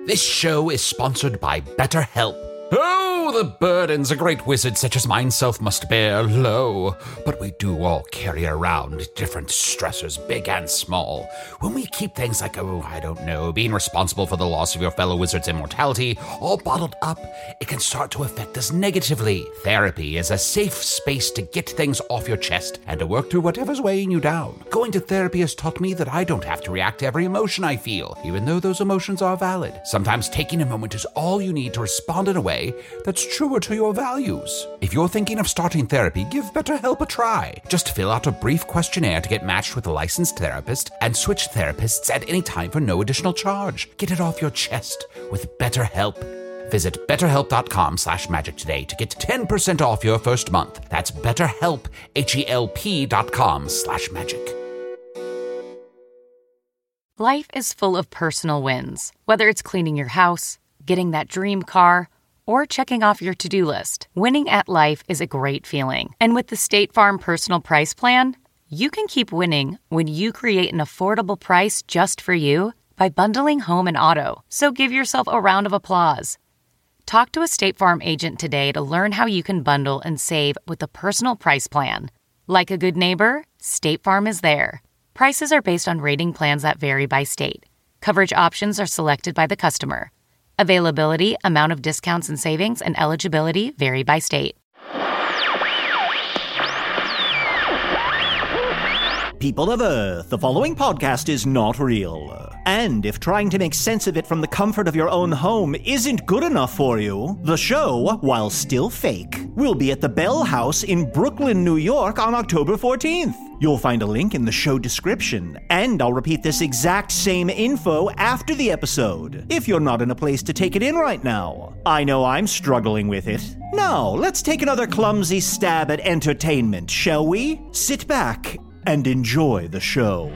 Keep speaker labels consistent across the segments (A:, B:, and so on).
A: This show is sponsored by BetterHelp. Oh, the burdens a great wizard such as myself must bear, lo. But we do all carry around different stressors, big and small. When we keep things like, being responsible for the loss of your fellow wizard's immortality, all bottled up, it can start to affect us negatively. Therapy is a safe space to get things off your chest and to work through whatever's weighing you down. Going to therapy has taught me that I don't have to react to every emotion I feel, even though those emotions are valid. Sometimes taking a moment is all you need to respond in a way that's truer to your values. If you're thinking of starting therapy, give BetterHelp a try. Just fill out a brief questionnaire to get matched with a licensed therapist and switch therapists at any time for no additional charge. Get it off your chest with BetterHelp. Visit betterhelp.com/magic today to get 10% off your first month. That's BetterHelp, HELP.com/magic.
B: Life is full of personal wins, whether it's cleaning your house, getting that dream car, or checking off your to-do list. Winning at life is a great feeling. And with the State Farm Personal Price Plan, you can keep winning when you create an affordable price just for you by bundling home and auto. So give yourself a round of applause. Talk to a State Farm agent today to learn how you can bundle and save with the Personal Price Plan. Like a good neighbor, State Farm is there. Prices are based on rating plans that vary by state. Coverage options are selected by the customer. Availability, amount of discounts and savings, and eligibility vary by state.
C: People of Earth, the following podcast is not real. And if trying to make sense of it from the comfort of your own home isn't good enough for you, the show, while still fake, will be at the Bell House in Brooklyn, New York on October 14th. You'll find a link in the show description, and I'll repeat this exact same info after the episode, if you're not in a place to take it in right now. I know I'm struggling with it. Now, let's take another clumsy stab at entertainment, shall we? Sit back and enjoy the show.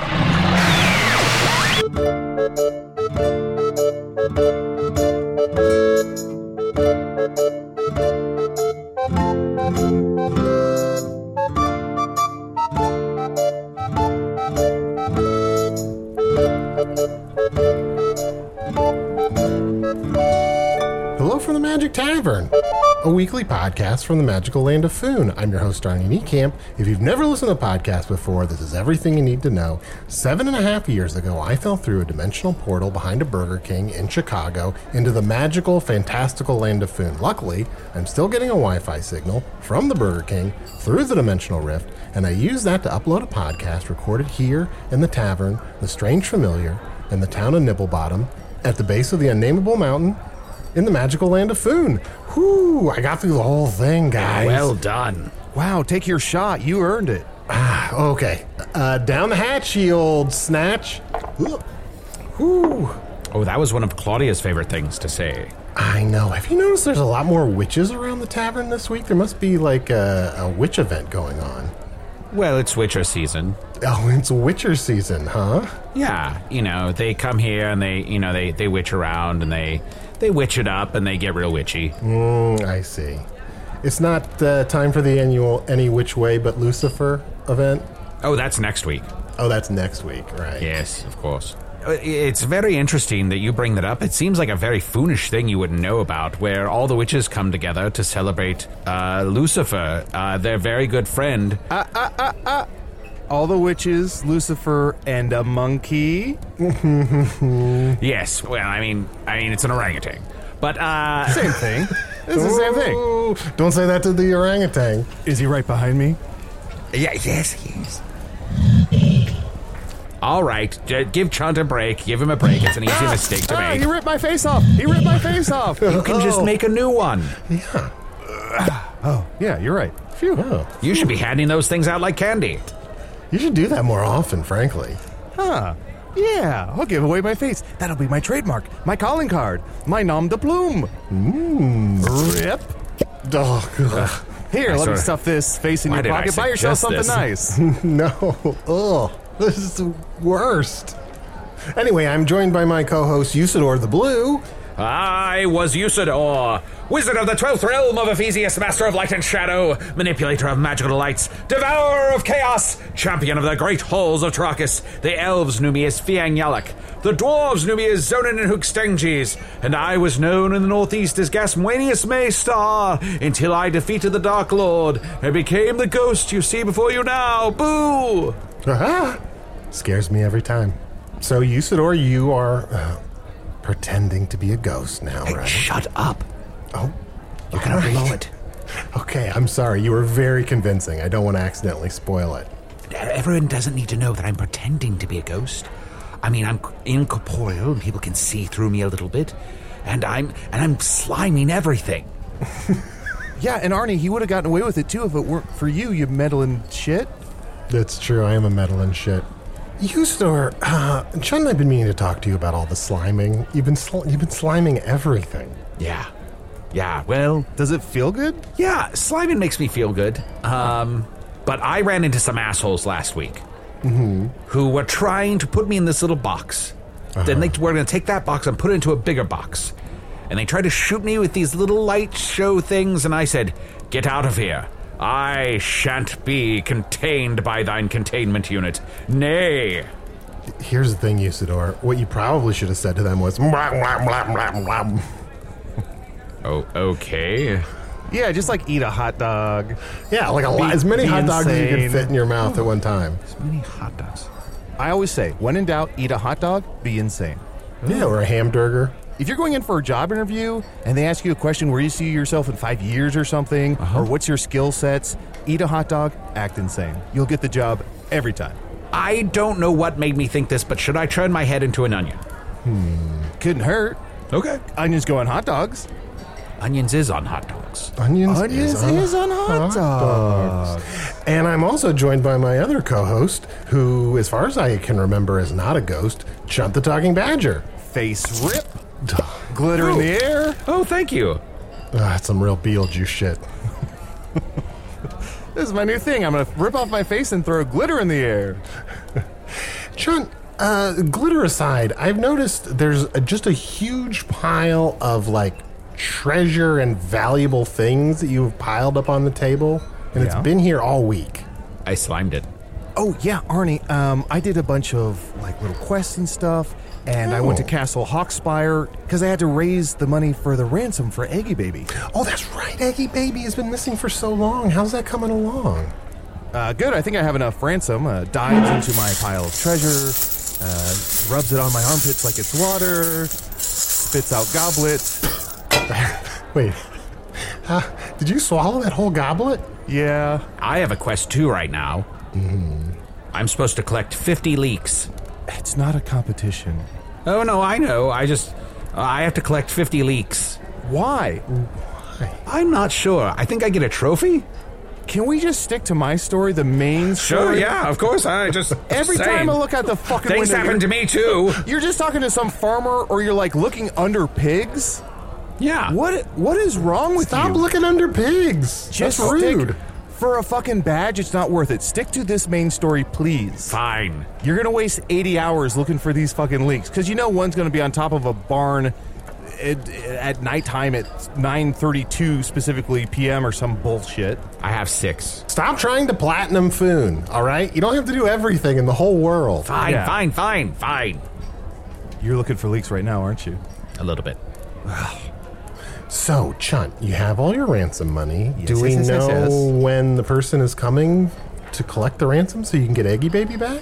D: Hello from the Magic Tavern, a weekly podcast from the magical land of Foon. I'm your host, Arnie Niekamp. If you've never listened to a podcast before, this is everything you need to know. 7.5 years ago, I fell through a dimensional portal behind a Burger King in Chicago into the magical, fantastical land of Foon. Luckily, I'm still getting a Wi-Fi signal from the Burger King through the dimensional rift, and I use that to upload a podcast recorded here in the tavern, the Strange Familiar, in the town of Nibblebottom, at the base of the unnameable mountain, in the magical land of Foon. Whoo, I got through the whole thing, guys.
A: Well done.
E: Wow, take your shot. You earned it.
D: Okay. Down the hatch, ye old snatch. Whoo.
A: Oh, that was one of Claudia's favorite things to say.
D: I know. Have you noticed there's a lot more witches around the tavern this week? There must be like a witch event going on.
A: Well, it's Witcher season.
D: Oh, it's Witcher season, huh?
A: Yeah, they come here and they witch around and they witch it up and they get real witchy.
D: I see. It's not time for the annual Any Which Way But Lucifer event?
A: Oh, that's next week.
D: Oh, that's next week, right.
A: Yes, of course. It's very interesting that you bring that up. It seems like a very Foonish thing you wouldn't know about, where all the witches come together to celebrate Lucifer, their very good friend.
E: All the witches, Lucifer, and a monkey.
A: Yes, well, I mean, it's an orangutan. But,
E: Same thing. It's the same thing.
D: Don't say that to the orangutan.
E: Is he right behind me?
A: Yeah, yes, he is. All right, give Chunt a break. Give him a break. It's an easy mistake to make.
E: He ripped my face off. You
A: can just make a new one.
D: Yeah.
E: Oh, yeah, you're right. Phew.
D: Oh.
A: You should be handing those things out like candy.
D: You should do that more often, frankly.
E: Huh. Yeah, I'll give away my face. That'll be my trademark, my calling card, my nom de plume. Rip.
D: Oh,
E: Here, let me stuff this face in your pocket. Buy yourself something nice.
D: No. Ugh. This is the worst. Anyway, I'm joined by my co-host, Usador the Blue.
A: I was Usador, wizard of the 12th realm of Ephesius, master of light and shadow, manipulator of magical delights, devourer of chaos, champion of the great halls of Trakus. The elves knew me as Fiang Yalak, the dwarves knew me as Zonin and Hookstengis, and I was known in the northeast as Gasmanius Maystar, until I defeated the Dark Lord and became the ghost you see before you now. Boo!
D: Aha! Scares me every time. So, Usador, you are pretending to be a ghost now,
A: Hey,
D: right?
A: shut up.
D: Oh,
A: You're gonna blow it.
D: Okay, I'm sorry. You were very convincing. I don't want to accidentally spoil it.
A: Everyone doesn't need to know that I'm pretending to be a ghost. I mean, I'm incorporeal and people can see through me a little bit. And I'm sliming everything.
E: Yeah, and Arnie, he would have gotten away with it too if it weren't for you meddling shit.
D: That's true. I am a meddling shit. Usador, Chun and I have been meaning to talk to you about all the sliming. You've been sliming everything.
A: Yeah, well,
E: Does it feel good?
A: yeah, sliming makes me feel good. But I ran into some assholes last week who were trying to put me in this little box. Then they were going to take that box and put it into a bigger box. And they tried to shoot me with these little light show things, and I said, "Get out of here. I shan't be contained by thine containment unit. Nay."
D: Here's the thing, Usador. What you probably should have said to them was, "Blah, blah, blah, blah, blah."
A: Oh, okay.
E: Yeah, just like eat a hot dog.
D: Yeah, like as many
E: Be
D: hot dogs as you
E: insane.
D: can fit in your mouth at one time.
A: So many hot dogs.
E: I always say, when in doubt, eat a hot dog, be insane.
D: Yeah, or a hamburger.
E: If you're going in for a job interview and they ask you a question where you see yourself in 5 years or something, or what's your skill sets, eat a hot dog, act insane. You'll get the job every time.
A: I don't know what made me think this, but should I turn my head into an onion?
E: Couldn't hurt.
A: Okay.
E: Onions go on hot dogs.
A: Onions is on hot dogs.
D: Onions
E: is on hot dogs.
D: And I'm also joined by my other co-host, who, as far as I can remember, is not a ghost, Chunt the Talking Badger.
E: Face rip. Glitter in the air.
A: Oh, thank you.
D: That's some real Beetlejuice shit.
E: This is my new thing. I'm going to rip off my face and throw glitter in the air.
D: Chunt, glitter aside, I've noticed there's just a huge pile of, like, treasure and valuable things that you've piled up on the table, and it's
E: Yeah.
D: been here all week.
A: I slimed it.
E: Oh, yeah, Arnie, I did a bunch of, like, little quests and stuff, and I went to Castle Hawkspire because I had to raise the money for the ransom for Eggy Baby.
D: Oh, that's right. Eggy Baby has been missing for so long. How's that coming along?
E: Good, I think I have enough ransom. Dives into my pile of treasure, rubs it on my armpits like it's water, spits out goblets.
D: Wait. Did you swallow that whole goblet?
E: Yeah.
A: I have a quest too right now. I'm supposed to collect 50 leeks.
E: It's not a competition.
A: Oh, no, I know. I have to collect 50 leeks.
E: Why?
A: I'm not sure. I think I get a trophy?
E: Can we just stick to my story, the main
A: Sure,
E: story?
A: yeah, of course. I just
E: Every time I look out the fucking
A: things
E: window,
A: happen to me too.
E: you're just talking to some farmer, or you're like looking under pigs.
A: Yeah.
E: What is wrong with
D: Stop
E: you?
D: looking under pigs.
E: Just
D: That's rude.
E: stick- For a fucking badge, it's not worth it. Stick to this main story, please.
A: Fine.
E: You're gonna waste 80 hours looking for these fucking leaks because you know one's gonna be on top of a barn at nighttime at 9:32 specifically p.m. or some bullshit.
A: I have 6.
D: Stop trying to platinum Foon, all right? You don't have to do everything in the whole world.
A: Fine,
E: Yeah.
A: fine.
E: You're looking for leaks right now, aren't you?
A: A little bit.
D: So, Chunt, you have all your ransom money.
E: Yes,
D: Do we
E: yes, yes,
D: know
E: yes, yes.
D: when the person is coming to collect the ransom so you can get Eggy Baby back?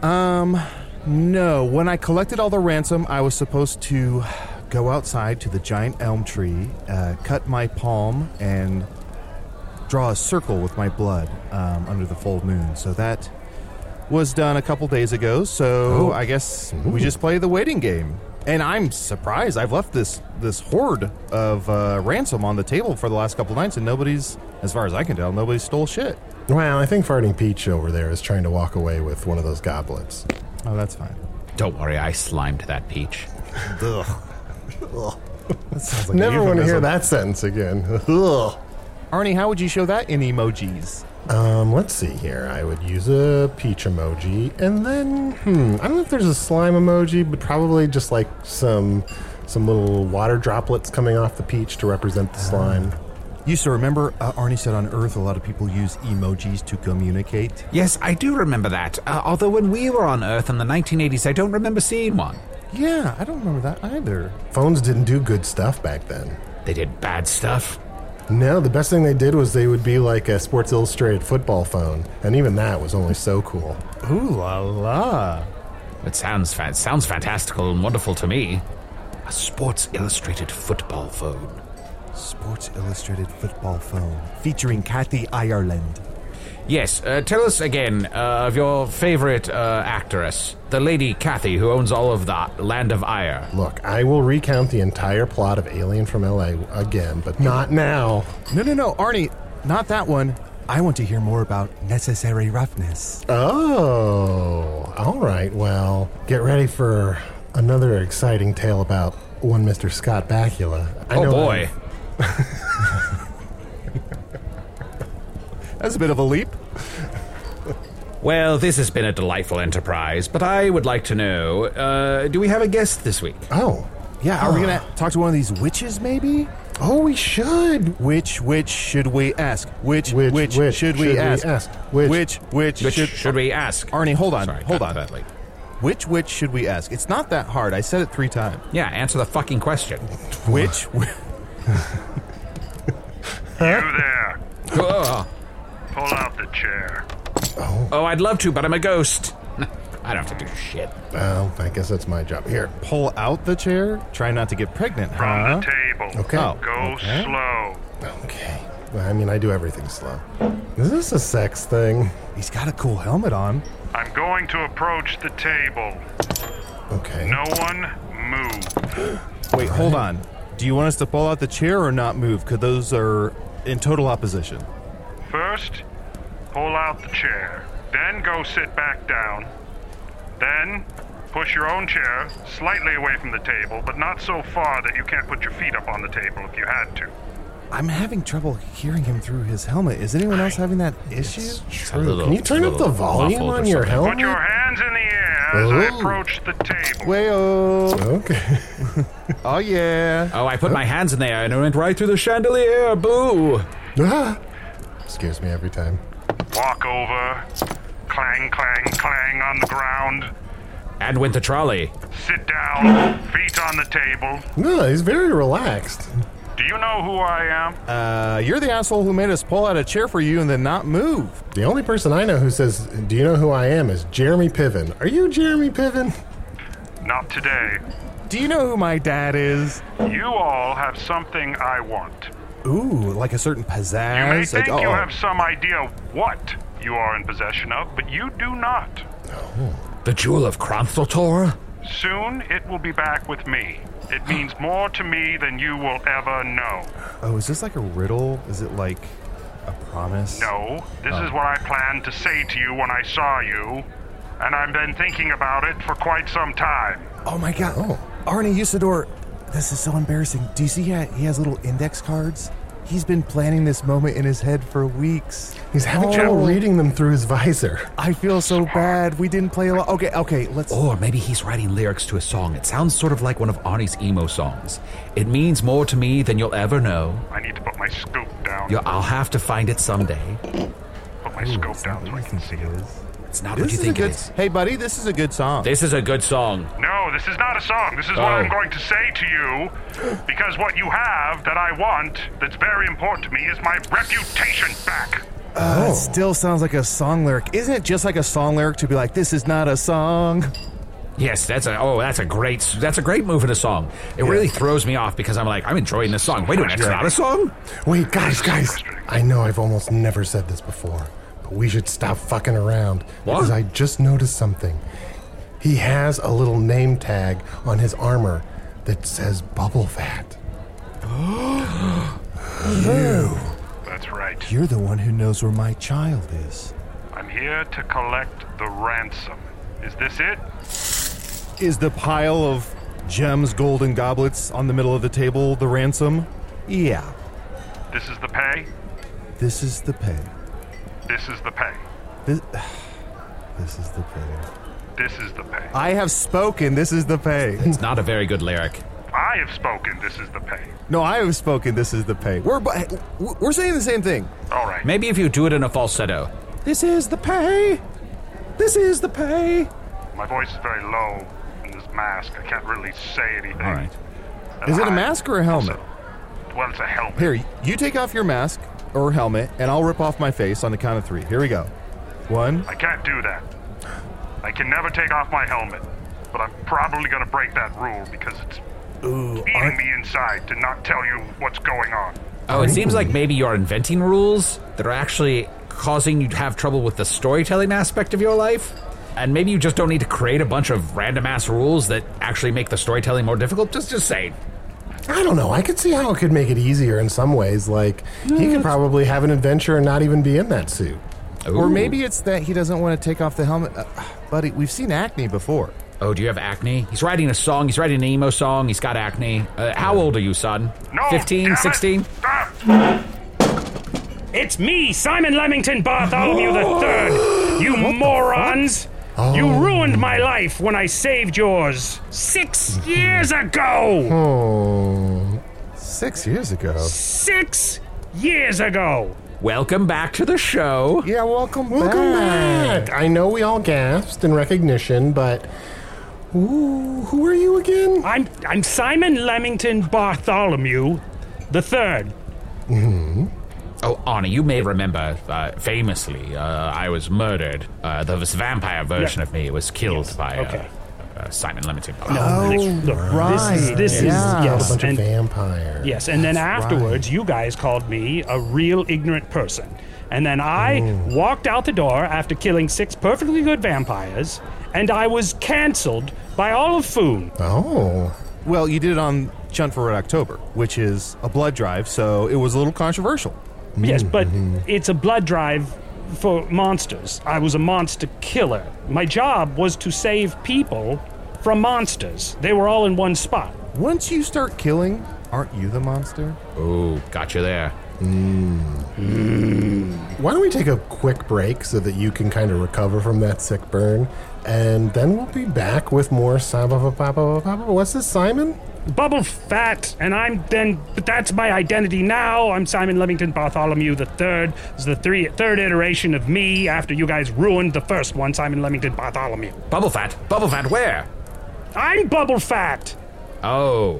E: No. When I collected all the ransom, I was supposed to go outside to the giant elm tree, cut my palm, and draw a circle with my blood under the full moon. So that was done a couple days ago. So I guess we just play the waiting game. And I'm surprised. I've left this hoard of ransom on the table for the last couple nights, and nobody's, as far as I can tell, nobody stole shit.
D: Well, I think Farting Peach over there is trying to walk away with one of those goblets.
E: Oh, that's fine.
A: Don't worry, I slimed that peach.
E: Ugh. That sounds like
D: Never
E: a
D: want to hear
E: euphemism.
D: that sentence again. Ugh.
E: Arnie, how would you show that in emojis?
D: Let's see here. I would use a peach emoji, and then, I don't know if there's a slime emoji, but probably just like some some little water droplets coming off the peach to represent the slime.
E: Used to remember, Arnie said on Earth a lot of people use emojis to communicate.
A: Yes, I do remember that. Although when we were on Earth in the 1980s, I don't remember seeing one.
E: Yeah, I don't remember that either.
D: Phones didn't do good stuff back then.
A: They did bad stuff.
D: No, the best thing they did was they would be like a Sports Illustrated football phone, and even that was only so cool.
E: Ooh la la.
A: It sounds fantastical and wonderful to me. A Sports Illustrated football phone.
E: Sports Illustrated football phone featuring Kathy Ireland.
A: Yes, tell us again of your favorite actress, the lady Kathy who owns all of the Land of Ire.
D: Look, I will recount the entire plot of Alien from L.A. again, but not now.
E: No, Arnie, not that one. I want to hear more about Necessary Roughness.
D: Oh, all right. Well, get ready for another exciting tale about one Mr. Scott Bakula.
A: Oh, boy.
E: That's a bit of a leap.
A: Well, this has been a delightful enterprise, but I would like to know, do we have a guest this week?
D: Oh.
E: Yeah, are we going to talk to one of these witches, maybe?
D: Oh, we should.
E: Which should we ask? Which should we ask? Which
A: should we ask?
E: Arnie, hold on.
A: Sorry,
E: hold on.
A: Badly.
E: Which should we ask? It's not that hard. I said it 3 times.
A: Yeah, answer the fucking question.
E: Which?
F: You there. Pull out the chair.
A: Oh, I'd love to, but I'm a ghost. I don't have to do shit.
D: Well, I guess that's my job. Here.
E: Pull out the chair? Try not to get pregnant,
F: From the table.
D: Okay.
F: Go slow.
D: Okay. Well, I mean, I do everything slow. Is this a sex thing?
E: He's got a cool helmet on.
F: I'm going to approach the table.
D: Okay.
F: No one move.
E: Wait, hold on. Do you want us to pull out the chair or not move? Because those are in total opposition.
F: First, pull out the chair. Then go sit back down. Then, push your own chair slightly away from the table, but not so far that you can't put your feet up on the table if you had to.
E: I'm having trouble hearing him through his helmet. Is anyone else having that issue?
D: True. Can you turn up the volume on your helmet?
F: Put your hands in the air as I approach the table.
E: Way-oh.
D: Okay.
E: Oh, yeah.
A: Oh, I put my hands in there and it went right through the chandelier. Boo!
D: Ah! Scares me every time.
F: Walk over. Clang, clang, clang on the ground.
A: And went the trolley.
F: Sit down. Feet on the table.
D: No, he's very relaxed.
F: Do you know who I am?
E: You're the asshole who made us pull out a chair for you and then not move.
D: The only person I know who says, "Do you know who I am?" is Jeremy Piven. Are you Jeremy Piven?
F: Not today.
E: Do you know who my dad is?
F: You all have something I want.
E: Ooh, like a certain pizzazz.
F: You may think you have some idea what you are in possession of, but you do not.
A: The Jewel of Kronthultor?
F: Soon it will be back with me. It means more to me than you will ever know.
E: Oh, is this like a riddle? Is it like a promise?
F: No, this is what I planned to say to you when I saw you, and I've been thinking about it for quite some time.
E: Oh my god.
D: Oh.
E: Arnie Usador, this is so embarrassing. Do you see he has little index cards? He's been planning this moment in his head for weeks.
D: He's having trouble reading them through his visor.
E: I feel so bad. We didn't play a lot. Okay, let's...
A: Or maybe he's writing lyrics to a song. It sounds sort of like one of Arnie's emo songs. It means more to me than you'll ever know.
F: I need to put my scope down.
A: I'll have to find it someday.
F: Put my scope down so I can see it.
A: It's not what you think it is.
E: Hey, buddy, this is a good song.
A: This is a good song.
F: No, this is not a song. This is what I'm going to say to you. Because what you have that I want, that's very important to me, is my reputation back.
E: It still sounds like a song lyric. Isn't it just like a song lyric to be like, this is not a song?
A: Yes, that's a great move in a song. It really throws me off because I'm enjoying this song. Wait a minute, it's not a song?
D: Wait, guys. I know I've almost never said this before, but we should stop fucking around.
A: What?
D: Because I just noticed something. He has a little name tag on his armor that says Bubble Fat. You.
F: That's right.
E: You're the one who knows where my child is.
F: I'm here to collect the ransom. Is this it?
E: Is the pile of gems, gold, and goblets on the middle of the table the ransom? Yeah.
F: This is the pay?
E: This is the pay.
F: This is the pay.
E: This is the pay.
F: This is the pay.
E: I have spoken. This is the pay.
A: It's not a very good lyric.
F: I have spoken, this is the pay.
E: No, I have spoken, this is the pay. We're saying the same thing.
F: All right.
A: Maybe if you do it in a falsetto.
E: This is the pay. This is the pay.
F: My voice is very low in this mask. I can't really say anything.
A: All right.
F: And
E: Is it a
F: I-
E: mask or a helmet?
F: Well, it's a helmet.
E: Here, you take off your mask or helmet, and I'll rip off my face on the count of 3. Here we go. 1.
F: I can't do that. I can never take off my helmet, but I'm probably going to break that rule because it's eating me inside to not tell you what's going on.
A: Oh, it seems like maybe you're inventing rules that are actually causing you to have trouble with the storytelling aspect of your life. And maybe you just don't need to create a bunch of random-ass rules that actually make the storytelling more difficult. Just saying.
D: I don't know. I could see how it could make it easier in some ways. Like, he could probably have an adventure and not even be in that suit.
E: Or
A: Ooh.
E: maybe it's that he doesn't want to take off the helmet. Buddy, we've seen acne before.
A: Oh, do you have acne? He's writing a song. He's writing an emo song. He's got acne. How old are you, son?
F: No,
A: 15,
F: damn it.
A: 16?
F: Stop.
G: It's me, Simon Leamington Bartholomew III. You morons! You ruined my life when I saved yours 6 years ago!
D: Oh.
E: 6 years ago.
G: 6 years ago!
A: Welcome back to the show.
E: Yeah, welcome
D: Welcome back. I know we all gasped in recognition, but who are you again?
G: I'm Simon Leamington Bartholomew III.
A: Oh, Arnie, you may remember, famously, I was murdered. The vampire version of me was killed by
G: okay.
A: Simon Leamington.
G: Look,
E: right.
G: This is
E: Yeah.
G: yes,
D: A bunch of
G: and-
D: vampires.
G: Yes, and then afterwards, you guys called me a real ignorant person. And then I walked out the door after killing 6 perfectly good vampires, and I was canceled by all of Foon.
D: Oh.
E: Well, you did it on Chunt for Red October, which is a blood drive, so it was a little controversial.
G: Yes, but it's a blood drive for monsters. I was a monster killer. My job was to save people from monsters. They were all in one spot.
E: Once you start killing, aren't you the monster?
A: Oh, gotcha there.
D: Why don't we take a quick break so that you can kind of recover from that sick burn, and then we'll be back with more What's this, Simon?
G: Bubble Fat, and but that's my identity now. I'm Simon Leamington Bartholomew III. This is the third iteration of me after you guys ruined the first one, Simon Leamington Bartholomew.
A: Bubble Fat, where?
G: I'm Bubble Fat!
A: Oh.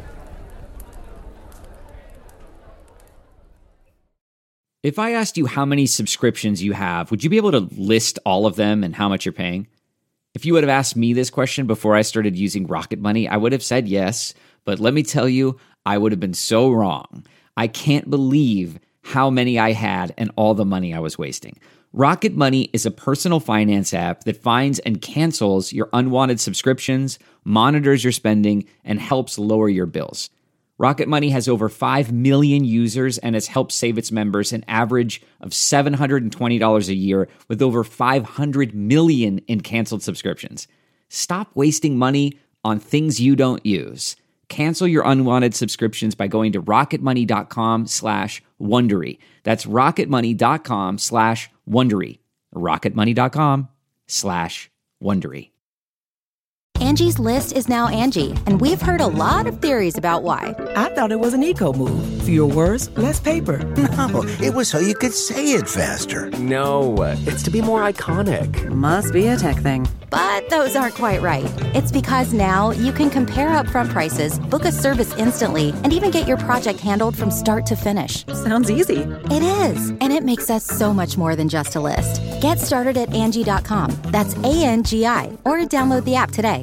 H: If I asked you how many subscriptions you have, would you be able to list all of them and how much you're paying? If you would have asked me this question before I started using Rocket Money, I would have said yes, but let me tell you, I would have been so wrong. I can't believe how many I had and all the money I was wasting. Rocket Money is a personal finance app that finds and cancels your unwanted subscriptions, monitors your spending, and helps lower your bills. Rocket Money has over 5 million users and has helped save its members an average of $720 a year with over 500 million in canceled subscriptions. Stop wasting money on things you don't use. Cancel your unwanted subscriptions by going to rocketmoney.com/Wondery. That's rocketmoney.com/Wondery. rocketmoney.com/Wondery.
I: Angie's List is now Angie, and we've heard a lot of theories about why.
J: I thought it was an eco move. Fewer words, less paper.
K: No, it was so you could say it faster.
L: No, it's to be more iconic.
J: Must be a tech thing.
I: But those aren't quite right. It's because now you can compare upfront prices, book a service instantly, and even get your project handled from start to finish.
J: Sounds easy.
I: It is, and it makes us so much more than just a list. Get started at Angie.com. That's ANGI, or download the app today.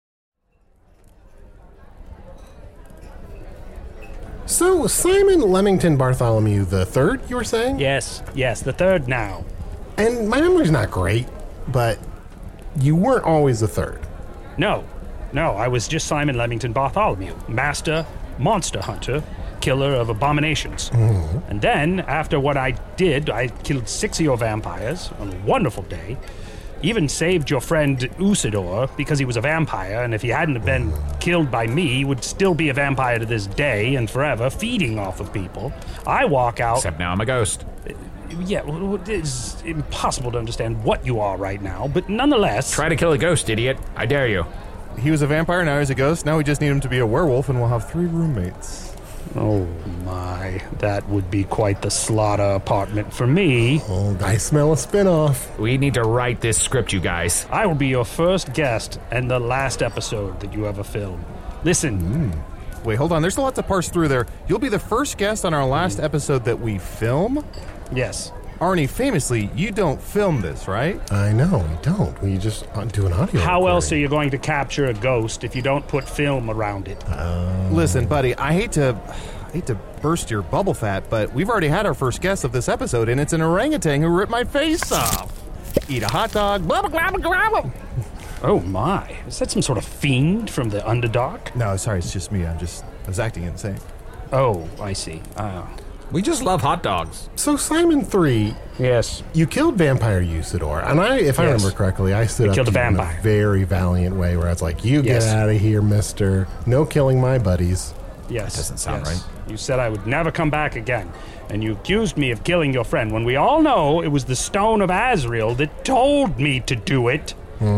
D: So, Simon Leamington Bartholomew III, you were saying?
G: Yes, the third now.
D: And my memory's not great, but you weren't always the third.
G: No, I was just Simon Leamington Bartholomew, master, monster hunter, killer of abominations. And then, after what I did, I killed 6 of your vampires on a wonderful day. Even saved your friend Usador because he was a vampire, and if he hadn't have been killed by me, he would still be a vampire to this day and forever, feeding off of people. I walk out...
A: Except now I'm a ghost.
G: Yeah, it's impossible to understand what you are right now, but nonetheless...
A: Try to kill a ghost, idiot. I dare you.
E: He was a vampire, now he's a ghost. Now we just need him to be a werewolf, and we'll have 3 roommates.
G: Oh my, that would be quite the slaughter apartment for me.
D: Oh, I smell a spinoff.
A: We need to write this script, you guys.
G: I will be your first guest and the last episode that you ever film. Listen.
E: Wait, hold on. There's a lot to parse through there. You'll be the first guest on our last episode that we film?
G: Yes.
E: Arnie, famously, you don't film this, right?
D: I know, we don't. We just do an audio
G: How
D: recording.
G: else are you going to capture a ghost if you don't put film around it?
E: Listen, buddy, I hate to burst your bubble fat, but we've already had our first guest of this episode, and it's an orangutan who ripped my face off. Eat a hot dog, blah, blah, blah, blah, blah.
G: Oh my, is that some sort of fiend from the Underdark?
E: No, sorry, it's just me. I was acting insane.
G: Oh, I see.
A: We just love hot dogs.
D: So Simon 3,
G: Yes.
D: you killed Vampire Usador, and if I remember correctly, I stood up
G: killed
D: to
G: a
D: you in a
G: vampire.
D: very valiant way where I was like, you get
G: Yes.
D: out of here, mister. No killing my buddies.
G: Yes.
A: That doesn't sound
G: yes.
A: right.
G: You said I would never come back again, and you accused me of killing your friend when we all know it was the Stone of Azrael that told me to do it.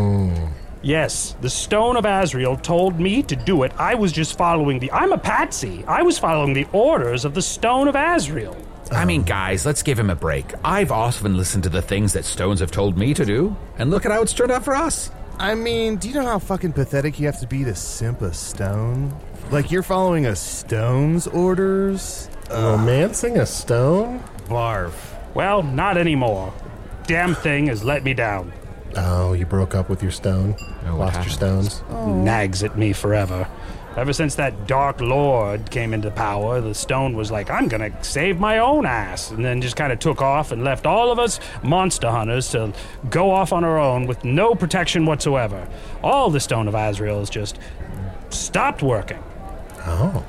G: Yes, the Stone of Azrael told me to do it. I was just following I'm a patsy. I was following the orders of the Stone of Azrael.
A: I mean, guys, let's give him a break. I've often listened to the things that stones have told me to do, and look at how it's turned out for us.
E: I mean, do you know how fucking pathetic you have to be to simp a stone? Like you're following a stone's orders?
D: Romancing a stone?
E: Barf.
G: Well, not anymore. Damn thing has let me down.
D: Oh, you broke up with your stone?
A: what
D: Lost your
A: happened?
D: stones?
G: Nags at me forever. Ever since that Dark Lord came into power, the stone was like, I'm gonna save my own ass, and then just kind of took off and left all of us monster hunters to go off on our own with no protection whatsoever. All the Stone of Azrael has just stopped working.
D: Oh.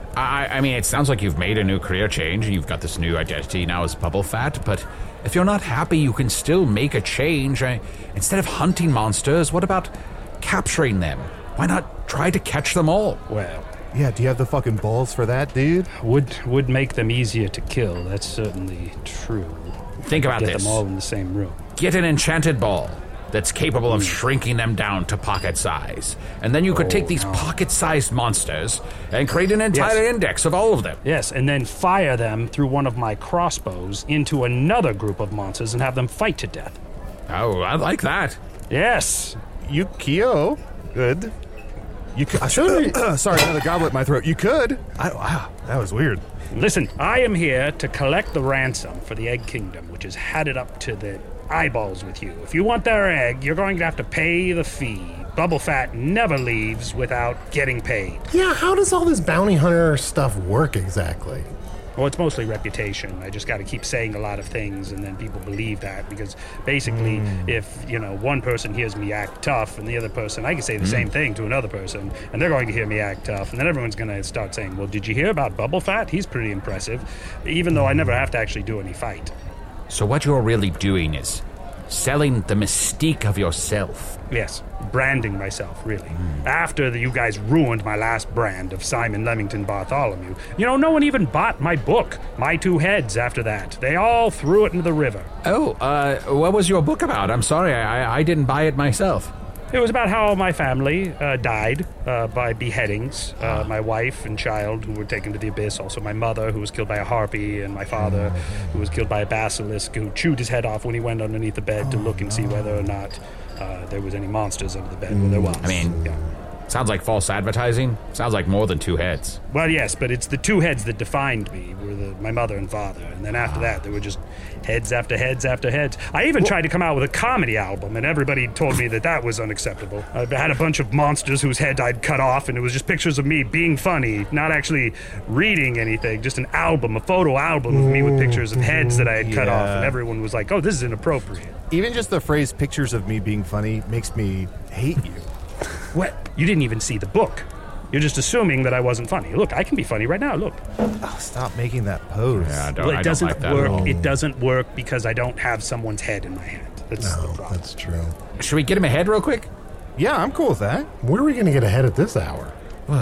A: I mean, it sounds like you've made a new career change, and you've got this new identity now as Bubble Fat, but if you're not happy, you can still make a change. Instead of hunting monsters, what about capturing them? Why not try to catch them all?
G: Well,
E: Yeah, do you have the fucking balls for that, dude?
G: would make them easier to kill. That's certainly true.
A: Think about
G: Get
A: this.
G: them all in the same room.
A: Get an enchanted ball that's capable of shrinking them down to pocket size. And then you could take these pocket-sized monsters and create an entire index of all of them.
G: Yes, and then fire them through one of my crossbows into another group of monsters and have them fight to death.
A: Oh, I like that.
G: Yes.
E: Yukio. Good. You could. Sorry, another goblet in my throat. You could. Wow, that was weird.
G: Listen, I am here to collect the ransom for the Egg Kingdom, which has had it up to the eyeballs with you. If you want their egg, you're going to have to pay the fee. Bubble Fat never leaves without getting paid.
D: Yeah, how does all this bounty hunter stuff work exactly?
G: Well, it's mostly reputation. I just got to keep saying a lot of things, and then people believe that, because basically, if, one person hears me act tough, and the other person, I can say the same thing to another person, and they're going to hear me act tough, and then everyone's going to start saying, well, did you hear about Bubble Fat? He's pretty impressive, even though I never have to actually do any fight.
A: So what you're really doing is selling the mystique of yourself.
G: Yes, branding myself, really. After you guys ruined my last brand of Simon Leamington Bartholomew, no one even bought my book, My Two Heads, after that. They all threw it into the river.
A: Oh, what was your book about? I'm sorry, I didn't buy it myself.
G: It was about how my family died by beheadings. My wife and child who were taken to the abyss. Also my mother who was killed by a harpy. And my father who was killed by a basilisk who chewed his head off when he went underneath the bed to look and see whether or not there was any monsters under the bed. Well, there was.
A: I mean, sounds like false advertising. Sounds like more than two heads.
G: Well, yes, but it's the two heads that defined me, were my mother and father. And then after that, there were just heads after heads after heads. I even tried to come out with a comedy album, and everybody told me that was unacceptable. I had a bunch of monsters whose head I'd cut off, and it was just pictures of me being funny, not actually reading anything, just an album, a photo album of me with pictures of heads that I had cut off, and everyone was like, oh, this is inappropriate.
E: Even just the phrase pictures of me being funny makes me hate you.
G: What? You didn't even see the book. You're just assuming that I wasn't funny. Look, I can be funny right now. Look.
E: Oh, stop making that pose.
A: Yeah,
G: Well, it doesn't
A: like that
G: work.
A: at all.
G: It doesn't work because I don't have someone's head in my hand. That's the problem.
D: That's true.
A: Should we get him a head real quick?
E: Yeah, I'm cool with that.
D: Where are we going to get ahead at this hour?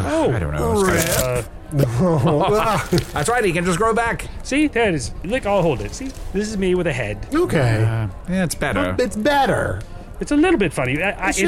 A: I don't know. That's right, he can just grow back.
G: See, there it is. Look, I'll hold it. See, this is me with a head.
D: Okay.
A: Yeah, it's better.
D: It's better.
G: It's a little bit funny.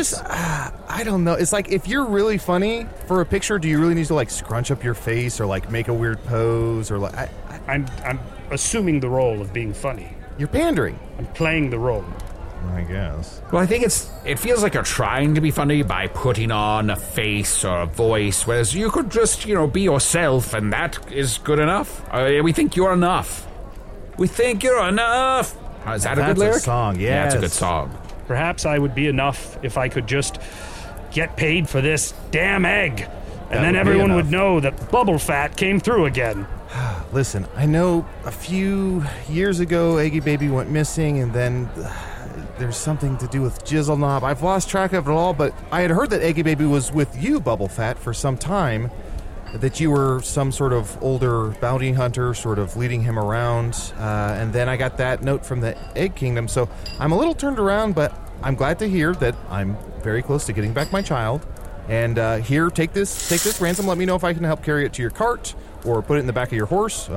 E: I don't know. It's like if you're really funny for a picture, do you really need to like scrunch up your face or like make a weird pose or like?
G: I'm assuming the role of being funny.
E: You're pandering.
G: I'm playing the role.
E: I guess.
A: Well, I think it feels like you're trying to be funny by putting on a face or a voice, whereas you could just, be yourself, and that is good enough. We think you're enough. We think you're enough. Is that a good lyric?
E: That's a song, yes.
A: Yeah, it's a good song.
G: Perhaps I would be enough if I could just get paid for this damn egg. And then everyone would know that bubble fat came through again.
E: Listen, I know a few years ago Eggy Baby went missing, and then there's something to do with Jizzle Knob. I've lost track of it all, but I had heard that Eggy Baby was with you, Bubble Fat, for some time, that you were some sort of older bounty hunter, sort of leading him around, and then I got that note from the Egg Kingdom, so I'm a little turned around, but I'm glad to hear that I'm very close to getting back my child. And here, take this ransom. Let me know if I can help carry it to your cart or put it in the back of your horse.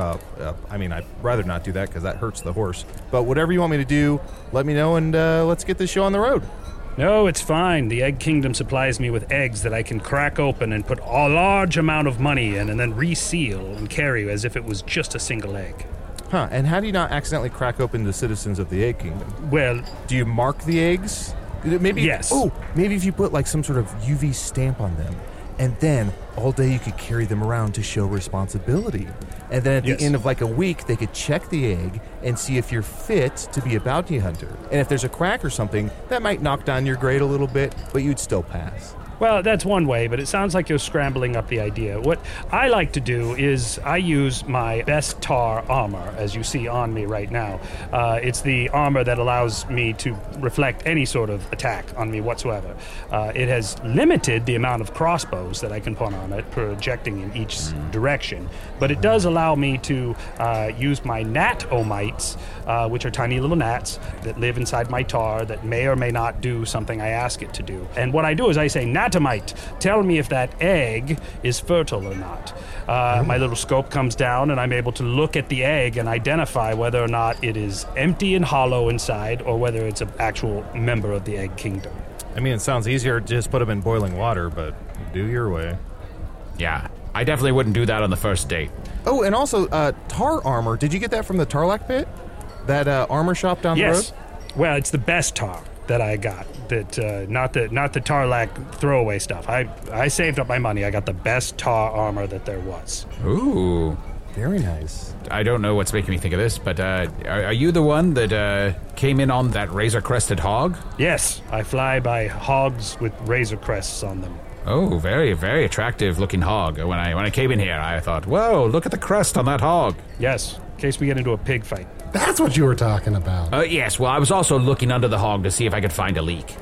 E: I'd rather not do that because that hurts the horse. But whatever you want me to do, let me know, and let's get this show on the road.
G: No, it's fine. The Egg Kingdom supplies me with eggs that I can crack open and put a large amount of money in and then reseal and carry as if it was just a single egg.
E: Huh, and how do you not accidentally crack open the citizens of the Egg Kingdom?
G: Well...
E: Do you mark the eggs? Maybe,
G: yes.
E: Oh, maybe if you put like some sort of UV stamp on them, and then all day you could carry them around to show responsibility. And then at the end of like a week, they could check the egg and see if you're fit to be a bounty hunter. And if there's a crack or something, that might knock down your grade a little bit, but you'd still pass.
G: Well, that's one way, but it sounds like you're scrambling up the idea. What I like to do is I use my best tar armor, as you see on me right now. It's the armor that allows me to reflect any sort of attack on me whatsoever. It has limited the amount of crossbows that I can put on it, projecting in each direction, but it does allow me to use my gnat-omites, which are tiny little gnats that live inside my tar that may or may not do something I ask it to do. And what I do is I say, Natomite, tell me if that egg is fertile or not. My little scope comes down and I'm able to look at the egg and identify whether or not it is empty and hollow inside or whether it's an actual member of the Egg Kingdom.
E: I mean, it sounds easier to just put them in boiling water, but do your way.
A: Yeah, I definitely wouldn't do that on the first date.
E: Oh, and also, tar armor. Did you get that from the Tarlac pit? That armor shop down the road?
G: Yes. Well, it's the best tar that I got. That not the Tarlac throwaway stuff. I saved up my money. I got the best tar armor that there was.
A: Ooh.
E: Very nice.
A: I don't know what's making me think of this, but are you the one that came in on that razor-crested hog?
G: Yes, I fly by hogs with razor crests on them.
A: Oh, very, very attractive-looking hog. When I came in here, I thought, whoa, look at the crest on that hog.
G: Yes, in case we get into a pig fight.
D: That's what you were talking about.
A: Yes, well, I was also looking under the hog to see if I could find a leak.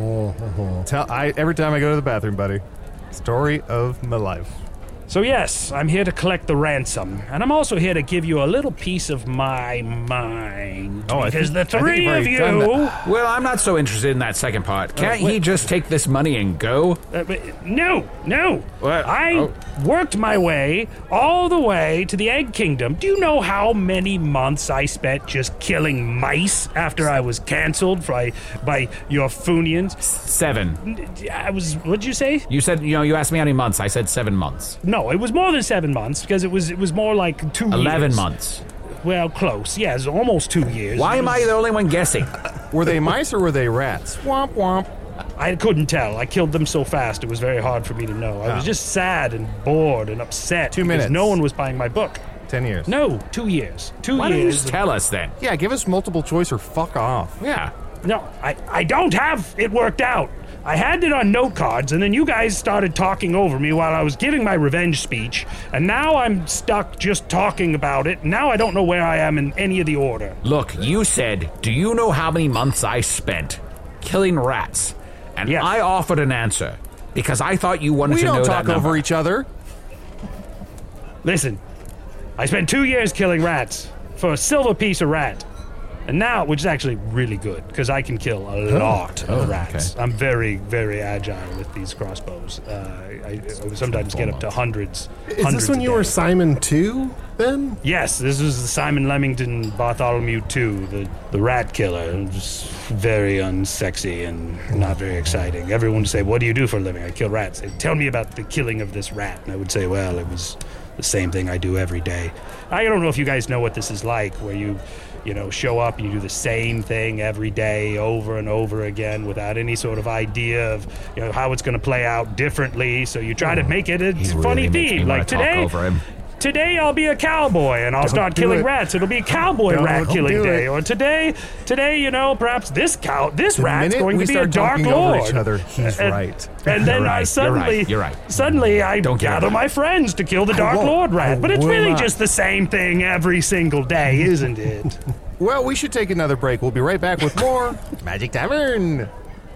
E: Every time I go to the bathroom, buddy. Story of my life.
G: So yes, I'm here to collect the ransom, and I'm also here to give you a little piece of my mind.
E: Oh,
G: because the three of you...
A: Well, I'm not so interested in that second part. Can't he just take this money and go?
G: No.
A: What?
G: I worked my way all the way to the Egg Kingdom. Do you know how many months I spent just killing mice after I was canceled by your Funians?
A: 7.
G: What'd you say?
A: You said, you asked me how many months. I said 7 months.
G: No, it was more than 7 months because it was more like 2 years.
A: 11 months.
G: Well, close. Yeah, it's almost 2 years.
A: Why am I the only one guessing?
E: Were they mice or were they rats? Womp womp.
G: I couldn't tell. I killed them so fast it was very hard for me to know. I was just sad and bored and upset
E: 2 minutes.
G: because no one was buying my book.
E: 10 years.
G: No, 2 years. 2 years.
A: Why don't you just tell us then?
E: Yeah, give us multiple choice or fuck off.
A: Yeah.
G: No, I don't have it worked out. I had it on note cards, and then you guys started talking over me while I was giving my revenge speech, and now I'm stuck just talking about it. Now I don't know where I am in any of the order.
A: Look, you said, do you know how many months I spent killing rats? And
G: yes.
A: I offered an answer, because I thought you wanted to know that
E: We don't talk over each other.
G: Listen, I spent 2 years killing rats for a silver piece of rat. And now, which is actually really good, because I can kill a lot of rats. Okay. I'm very, very agile with these crossbows. I sometimes get up to hundreds.
D: Is this when you were Simon 2? then?
G: Yes, this was the Simon Leamington Bartholomew II, the rat killer. It was very unsexy and not very exciting. Everyone would say, what do you do for a living? I kill rats. They'd tell me about the killing of this rat. And I would say, well, it was the same thing I do every day. I don't know if you guys know what this is like, where you show up and you do the same thing every day over and over again without any sort of idea of, how it's going to play out differently. So you try to make it a funny theme. Like today I'll be a cowboy and I'll start killing rats. It'll be cowboy rat killing day. Or today, perhaps this rat's going to be a dark lord.
E: Over each other, he's right.
G: And then I suddenly, suddenly I gather my friends to kill the dark lord rat. But it's really just the same thing every single day, isn't it?
E: Well, we should take another break. We'll be right back with more Magic Tavern.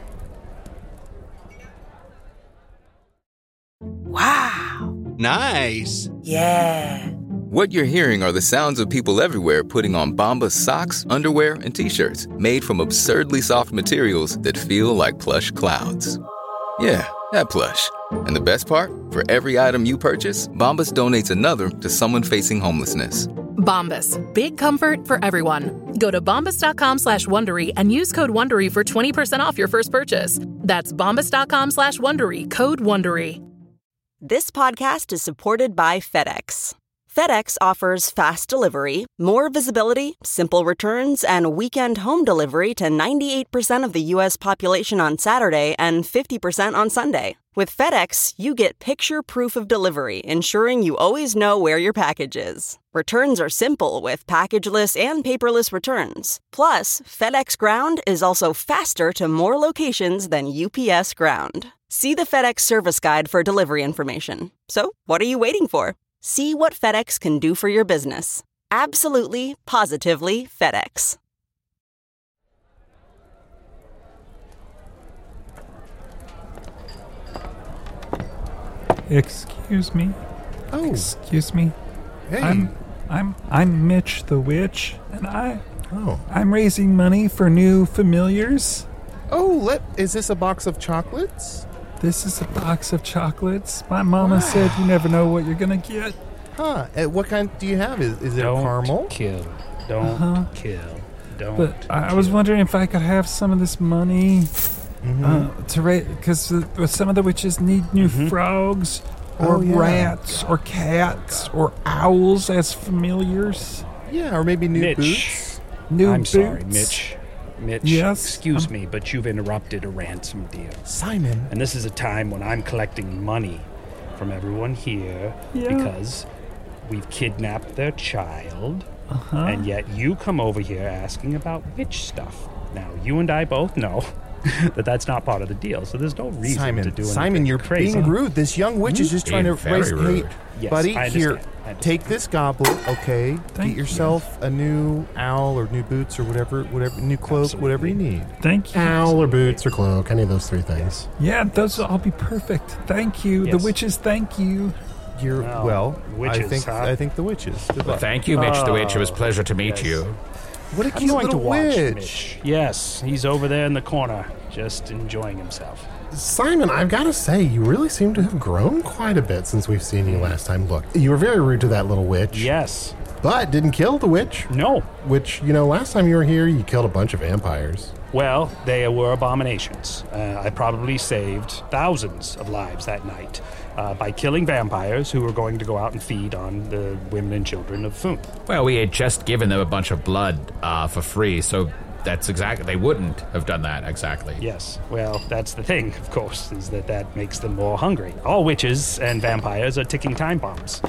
M: Wow.
N: Nice.
M: Yeah.
N: What you're hearing are the sounds of people everywhere putting on Bombas socks, underwear, and T-shirts made from absurdly soft materials that feel like plush clouds. Yeah, that plush. And the best part? For every item you purchase, Bombas donates another to someone facing homelessness.
O: Bombas. Big comfort for everyone. Go to bombas.com/Wondery and use code Wondery for 20% off your first purchase. That's bombas.com/Wondery. Code Wondery.
P: This podcast is supported by FedEx. FedEx offers fast delivery, more visibility, simple returns, and weekend home delivery to 98% of the U.S. population on Saturday and 50% on Sunday. With FedEx, you get picture proof of delivery, ensuring you always know where your package is. Returns are simple with packageless and paperless returns. Plus, FedEx Ground is also faster to more locations than UPS Ground. See the FedEx service guide for delivery information. So, what are you waiting for? See what FedEx can do for your business. Absolutely, positively FedEx.
Q: Excuse me.
E: Oh.
Q: Excuse me.
E: Hey.
Q: I'm Mitch the Witch, and I'm raising money for new familiars.
E: Oh, is this a box of chocolates?
Q: This is a box of chocolates. My mama said you never know what you're gonna get.
E: Huh. What kind do you have? Is it
G: Don't
E: caramel?
G: Kill. Don't kill. Don't.
Q: But I was wondering if I could have some of this money to raise, because some of the witches need new frogs or rats or cats or owls as familiars.
E: Yeah, or maybe new
G: Mitch.
E: boots.
G: I'm sorry, Mitch.
Q: Yes?
G: Excuse me, but you've interrupted a ransom deal.
E: Simon.
G: And this is a time when I'm collecting money from everyone here because we've kidnapped their child, and yet you come over here asking about witch stuff. Now, you and I both know that that's not part of the deal, so there's no reason to do anything
E: Simon, you're
G: crazy.
E: being rude. This young witch is just trying to raise...
A: rude.
E: Hey,
G: Yes,
E: buddy,
G: I
E: here,
G: understand.
E: take this goblet, okay?
Q: Thank
E: Get yourself a new owl or new boots or whatever, new cloak, whatever you need.
Q: Thank you.
D: Owl or boots or cloak, any of those three things.
Q: Yeah, those will all be perfect. Thank you.
G: Yes.
Q: The witches, thank you.
E: You're
G: witches,
E: I think the witches. Good luck.
A: Thank you, Mitch the Witch. It was a pleasure to meet you.
E: What a
G: I'm
E: cute
G: going to
E: little
G: watch
E: witch.
G: Mitch. Yes, he's over there in the corner, just enjoying himself.
D: Simon, I've got to say, you really seem to have grown quite a bit since we've seen you last time. Look, you were very rude to that little witch.
G: Yes.
D: But didn't kill the witch.
G: No.
D: Which, last time you were here, you killed a bunch of vampires.
G: Well, they were abominations. I probably saved thousands of lives that night by killing vampires who were going to go out and feed on the women and children of Foon.
A: Well, we had just given them a bunch of blood for free, so that's exactly... They wouldn't have done that, exactly.
G: Yes. Well, that's the thing, of course, is that makes them more hungry. All witches and vampires are ticking time bombs.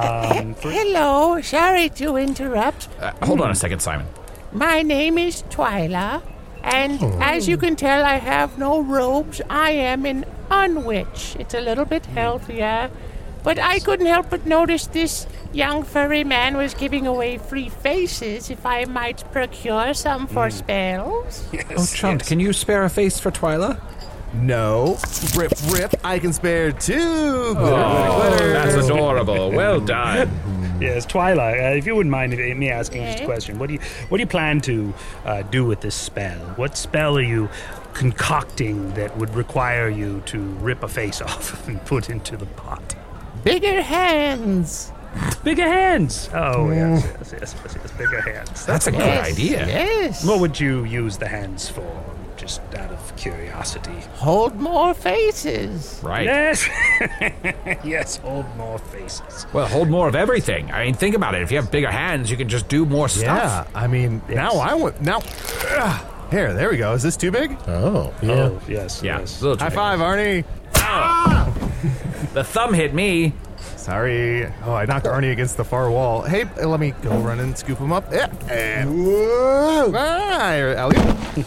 R: Hello. Sorry to interrupt.
A: Hold on a second, Simon.
R: My name is Twyla, and as you can tell, I have no robes. I am an unwitch. It's a little bit healthier. But I couldn't help but notice this young furry man was giving away free faces, if I might procure some for spells.
A: Yes, Chunt, can you spare a face for Twyla?
E: No. Rip, I can spare two.
A: That's adorable. Well done.
G: Yes, Twyla, if you wouldn't mind me asking you this question, what do you plan to do with this spell? What spell are you concocting that would require you to rip a face off and put into the pot?
R: Bigger hands.
G: Bigger hands. Oh, yes, bigger hands.
A: That's a good idea.
R: Yes.
G: What would you use the hands for? Just out of curiosity.
R: Hold more faces.
A: Right.
G: Yes. Yes, hold more faces.
A: Well, hold more of everything. I mean, think about it. If you have bigger hands, you can just do more stuff.
E: Yeah, I mean, now I want... Now... Here, there we go. Is this too big?
D: Oh, yeah.
G: Oh, yes,
A: Yeah.
G: yes.
E: High five, Arnie.
A: The thumb hit me.
E: Sorry. Oh, I knocked Arnie against the far wall. Hey, let me go run and scoop him up. Yeah. And... Whoa! Here, Ellie.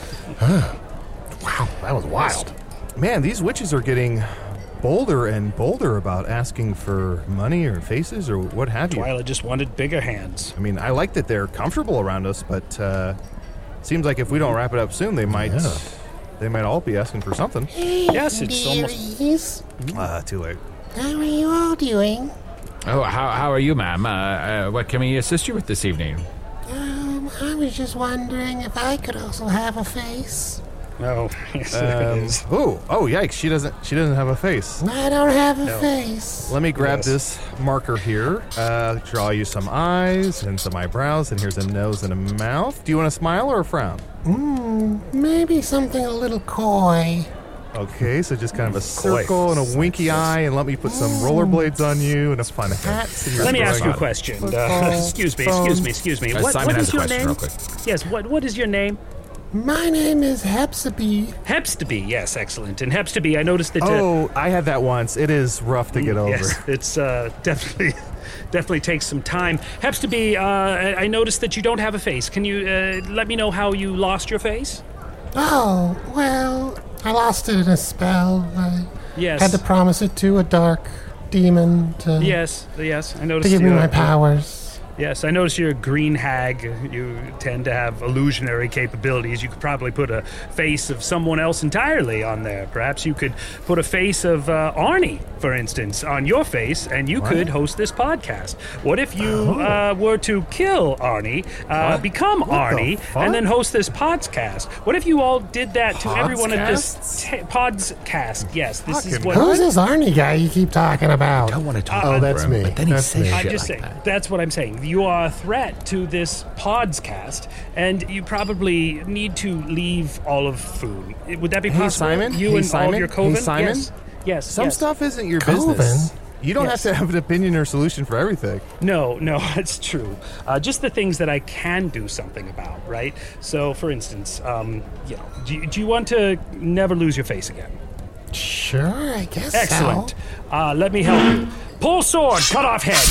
D: Wow, that was wild.
E: Man, these witches are getting bolder and bolder about asking for money or faces or what have you.
G: Twyla just wanted bigger hands.
E: I mean, I like that they're comfortable around us, but seems like if we don't wrap it up soon, they might all be asking for something.
G: Yes, it's almost...
E: Too late.
R: How are you all doing?
A: Oh, how are you, ma'am? What can we assist you with this evening?
R: I was just wondering if I could also have a face.
G: Oh, yes, it is.
E: Oh, yikes! She doesn't have a face.
R: I don't have a face.
E: Let me grab this marker here. Draw you some eyes and some eyebrows, and here's a nose and a mouth. Do you want a smile or a frown?
R: Maybe something a little coy.
E: Okay, so just kind of a circle and a winky eye, and let me put some rollerblades on you and a fun hat.
G: Let me ask you a question. Excuse me.
A: Simon
G: what
A: has
G: is
A: a
G: your
A: question
G: name?
A: real quick.
G: Yes, what is your name?
R: My name is Hepzibah.
G: Hepzibah, yes, excellent. And Hepzibah, I noticed that...
E: I had that once. It is rough to get over.
G: Yes, it's definitely takes some time. Hepzibah, I noticed that you don't have a face. Can you let me know how you lost your face?
R: Oh, well, I lost it in a spell. I
G: Yes.
R: had to promise it to a dark demon to,
G: Yes, I noticed.
R: to give me
G: you-
R: my powers.
G: Yes, I notice you're a green hag. You tend to have illusionary capabilities. You could probably put a face of someone else entirely on there. Perhaps you could put a face of Arnie, for instance, on your face, and you could host this podcast. What if you were to kill Arnie, become Arnie, and then host this podcast? What if you all did that to everyone at this podcast? Yes, this is what...
R: Who's this Arnie guy you keep talking about?
A: I don't want to talk
D: Oh, that's me.
A: But then he
D: That's
A: says
D: me.
A: shit
G: I'm just
A: like
G: saying,
A: that.
G: that's what I'm saying. You are a threat to this podcast, and you probably need to leave all of food. Would that be possible?
E: Simon?
G: You
E: Hey,
G: and all of
E: Simon?
G: your coven?
E: Hey, Simon?
G: Yes.
E: Some
G: yes.
E: stuff isn't your
R: Coven?
E: business. You don't
G: Yes.
E: have to have an opinion or solution for everything.
G: No, that's true. Just the things that I can do something about, right? So, for instance, do you want to never lose your face again?
R: Sure, I guess
G: Excellent.
R: so.
G: Let me help you. Pull sword, cut off head.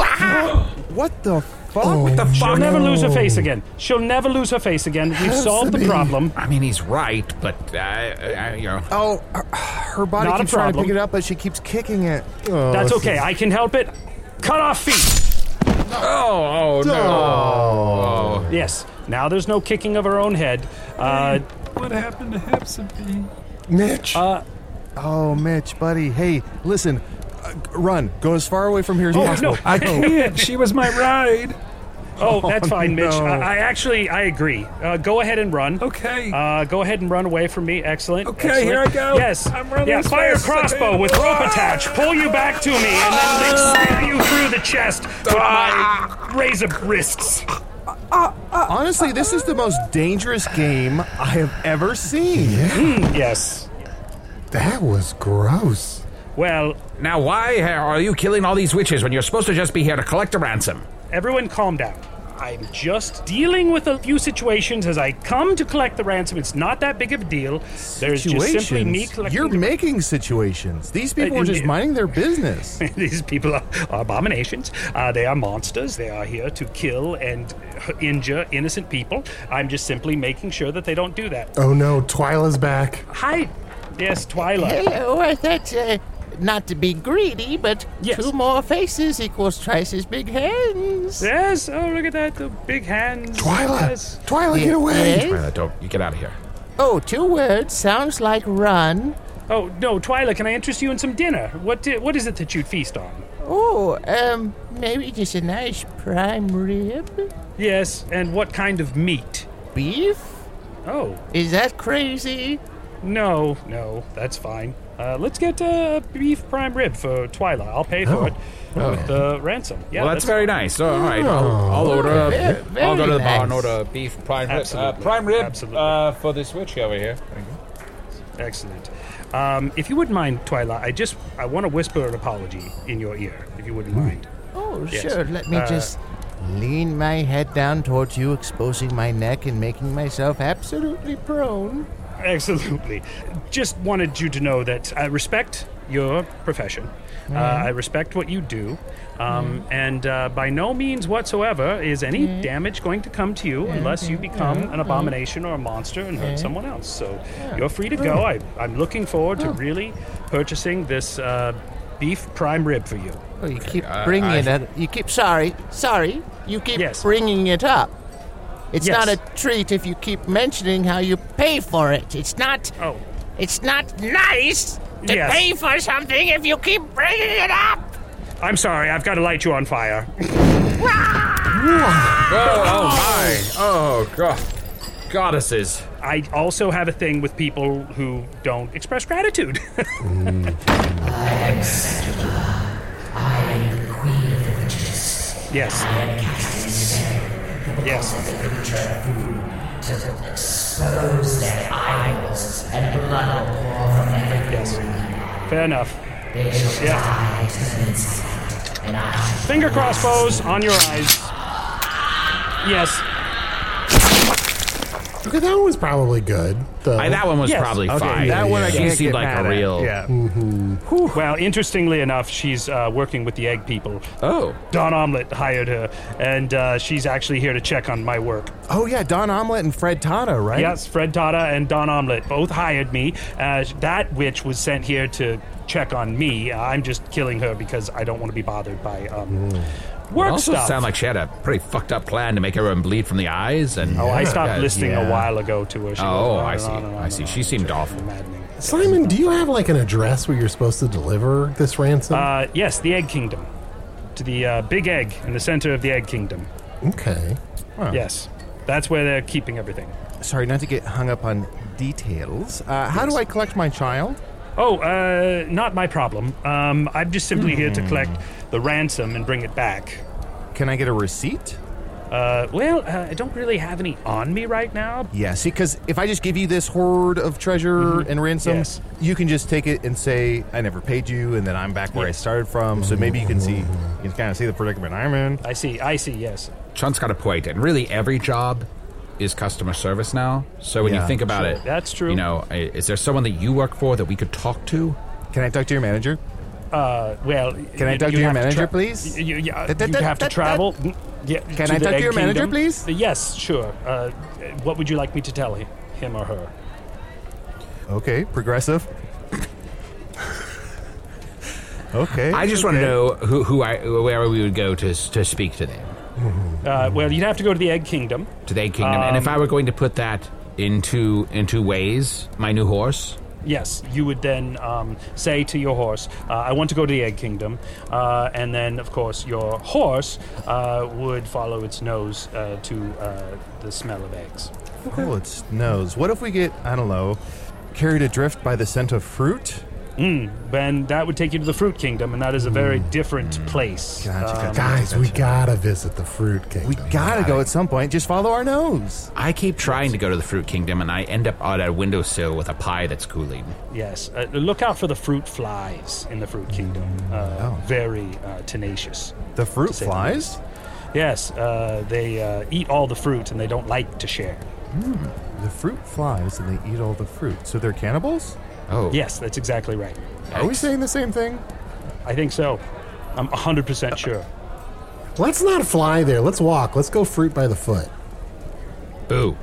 E: What the fuck?
A: What the
G: She'll
A: fuck?
G: never lose her face again. She'll never lose her face again. We've solved the problem.
A: I mean, he's right, but, you know.
E: Oh, her body
G: Not a
E: keeps trying to
G: problem.
E: pick it up, but she keeps kicking it. Oh,
G: That's
E: this
G: okay.
E: is-
G: I can help it. Cut off feet.
A: Oh, no.
G: Yes. Now there's no kicking of her own head.
Q: What happened to Hepzibah?
R: Mitch.
E: Oh, Mitch, buddy. Hey, listen. Run. Go as far away from here as possible.
G: no.
Q: I can't. She was my ride.
G: Oh, that's fine, Mitch.
E: no.
G: I agree. Go ahead and run.
Q: Okay.
G: Go ahead and run away from me. Excellent.
Q: Okay,
G: Excellent.
Q: here I go.
G: Yes.
Q: I'm running
G: Yeah,
Q: as
G: fire
Q: fast as I
G: crossbow
Q: can.
G: with rope attached. Pull you back to me, and then spear you through the chest with my razor wrists.
E: Honestly, this is the most dangerous game I have ever seen.
G: Yes.
D: That was gross.
G: Well,
A: Now, why are you killing all these witches when you're supposed to just be here to collect a ransom?
G: everyone calm down. I'm just dealing with a few situations as I come to collect the ransom. It's not that big of a deal. There's just simply me collecting
E: You're
G: the
E: making situations. These people are just minding their business.
G: These people are abominations. They are monsters. They are here to kill and injure innocent people. I'm just simply making sure that they don't do that.
D: Oh no, Twyla's back.
G: Hi. Yes, Twyla.
R: Hello, I thought, not to be greedy, but
G: Yes.
R: 2 more faces equals twice as big hands.
G: Yes. Oh, look at that. The big hands.
D: Twyla!
G: Yes.
D: Twyla, get away!
R: Yes?
A: Twyla, don't. You get out of here.
R: Oh, 2 words. Sounds like run.
G: Oh, no, Twyla, can I interest you in some dinner? What is it that you'd feast on?
R: Oh, maybe just a nice prime rib?
G: Yes, and what kind of meat?
R: Beef?
G: Oh,
R: Is that crazy?
G: no, that's fine. Let's get beef prime rib for Twyla. I'll pay for it with the ransom. Yeah,
A: well, that's very nice. All right, I'll order. I'll go to the bar and
G: nice.
A: order beef prime rib.
G: Absolutely.
A: Prime rib
G: Absolutely.
A: for the switch over here. Thank you.
G: Excellent. If you wouldn't mind, Twyla, I want to whisper an apology in your ear, if you wouldn't mind.
R: Oh,
G: Yes.
R: sure. Let me just lean my head down towards you, exposing my neck and making myself absolutely prone.
G: Absolutely. Just wanted you to know that I respect your profession. I respect what you do. And by no means whatsoever is any damage going to come to you unless you become an abomination or a monster and hurt someone else. So you're free to go. I'm looking forward to really purchasing this beef prime rib for you.
R: Oh, you keep bringing it up. You keep, sorry. You keep bringing it up. It's
G: Yes.
R: not a treat if you keep mentioning how you pay for it. It's not.
G: Oh.
R: It's not nice to
G: Yes.
R: pay for something if you keep bringing it up.
G: I'm sorry, I've got to light you on fire.
A: Oh my! Oh god! Goddesses!
G: I also have a thing with people who don't express gratitude.
M: I am Setula. I am the queen of the witches.
G: Yes.
M: I am casting spell
G: Yes.
M: of the creature food to expose their idols, and blood will pour from every
G: Yes. Fair enough.
M: They shall
G: Yeah.
M: die to the inside, and I
G: Finger crossbows on your eyes. Yes.
D: Okay, that one was probably good. Though.
A: That one was
G: Yes.
A: probably
E: Okay,
A: fine.
E: that one I
A: she
E: can't
A: seemed
E: get
A: like
E: mad
A: a
E: at.
A: real.
E: Yeah.
G: Well, interestingly enough, she's working with the egg people.
A: Oh.
G: Don Omelette hired her, and she's actually here to check on my work.
E: Oh, yeah, Don Omelette and Fred Tata, right?
G: Yes, Fred Tata and Don Omelette both hired me. That witch was sent here to check on me. I'm just killing her because I don't want to be bothered by work
A: It also
G: stuff.
A: sounded like she had a pretty fucked up plan to make everyone bleed from the eyes. And
G: I stopped listening
A: yeah.
G: a while ago to her. She
A: Oh,
G: goes on
A: I
G: and
A: see.
G: on and on
A: I see.
G: and
A: She
G: on.
A: seemed awful.
G: Maddening.
D: Simon, do you have like an address where you're supposed to deliver this ransom?
G: Yes, the Egg Kingdom. To the big egg in the center of the Egg Kingdom.
D: Okay.
G: Yes, that's where they're keeping everything.
E: Sorry, not to get hung up on details. How do I collect my child?
G: Oh, not my problem. I'm just simply here to collect the ransom and bring it back.
E: Can I get a receipt?
G: I don't really have any on me right now.
E: Yeah, see, because if I just give you this hoard of treasure and ransom,
G: Yes.
E: you can just take it and say, I never paid you, and then I'm back where I started from. So maybe you can kind of see the predicament I'm in.
G: I see, yes.
A: Chunt's got a point, and really every job is customer service now. So when you
E: Yeah,
A: think about
G: sure.
A: it,
G: That's true.
A: You know, is there someone that you work for that we could talk to?
E: Can I talk to your manager?
G: Can
E: I talk to your manager, please?
G: You'd have to travel.
E: Can I talk to your manager, please?
G: Yes, sure. What would you like me to tell him or her?
E: Okay, progressive. Okay.
A: I just want to know where we would go to speak to them.
G: You'd have to go to the Egg Kingdom.
A: To the Egg Kingdom, and if I were going to put that into Waze, my new horse.
G: Yes, you would then say to your horse, I want to go to the Egg Kingdom. And then, of course, your horse would follow its nose to the smell of eggs.
E: Oh, its nose. What if we get, I don't know, carried adrift by the scent of fruit?
G: Then that would take you to the Fruit Kingdom, and that is a very different place.
E: Gotcha.
D: Guys, we gotta visit the Fruit Kingdom.
E: We gotta go at some point. Just follow our nose.
A: I keep trying to go to the Fruit Kingdom, and I end up on a windowsill with a pie that's cooling.
G: Yes, look out for the fruit flies in the Fruit Kingdom. Very tenacious.
E: The fruit
G: to say the
E: flies?
G: least. Yes, they eat all the fruit, and they don't like to share.
E: The fruit flies and they eat all the fruit. So they're cannibals?
A: Oh.
G: Yes, that's exactly right.
E: Are we saying the same thing?
G: I think so. I'm 100% sure.
D: Let's not fly there. Let's walk. Let's go fruit by the foot.
A: Boo.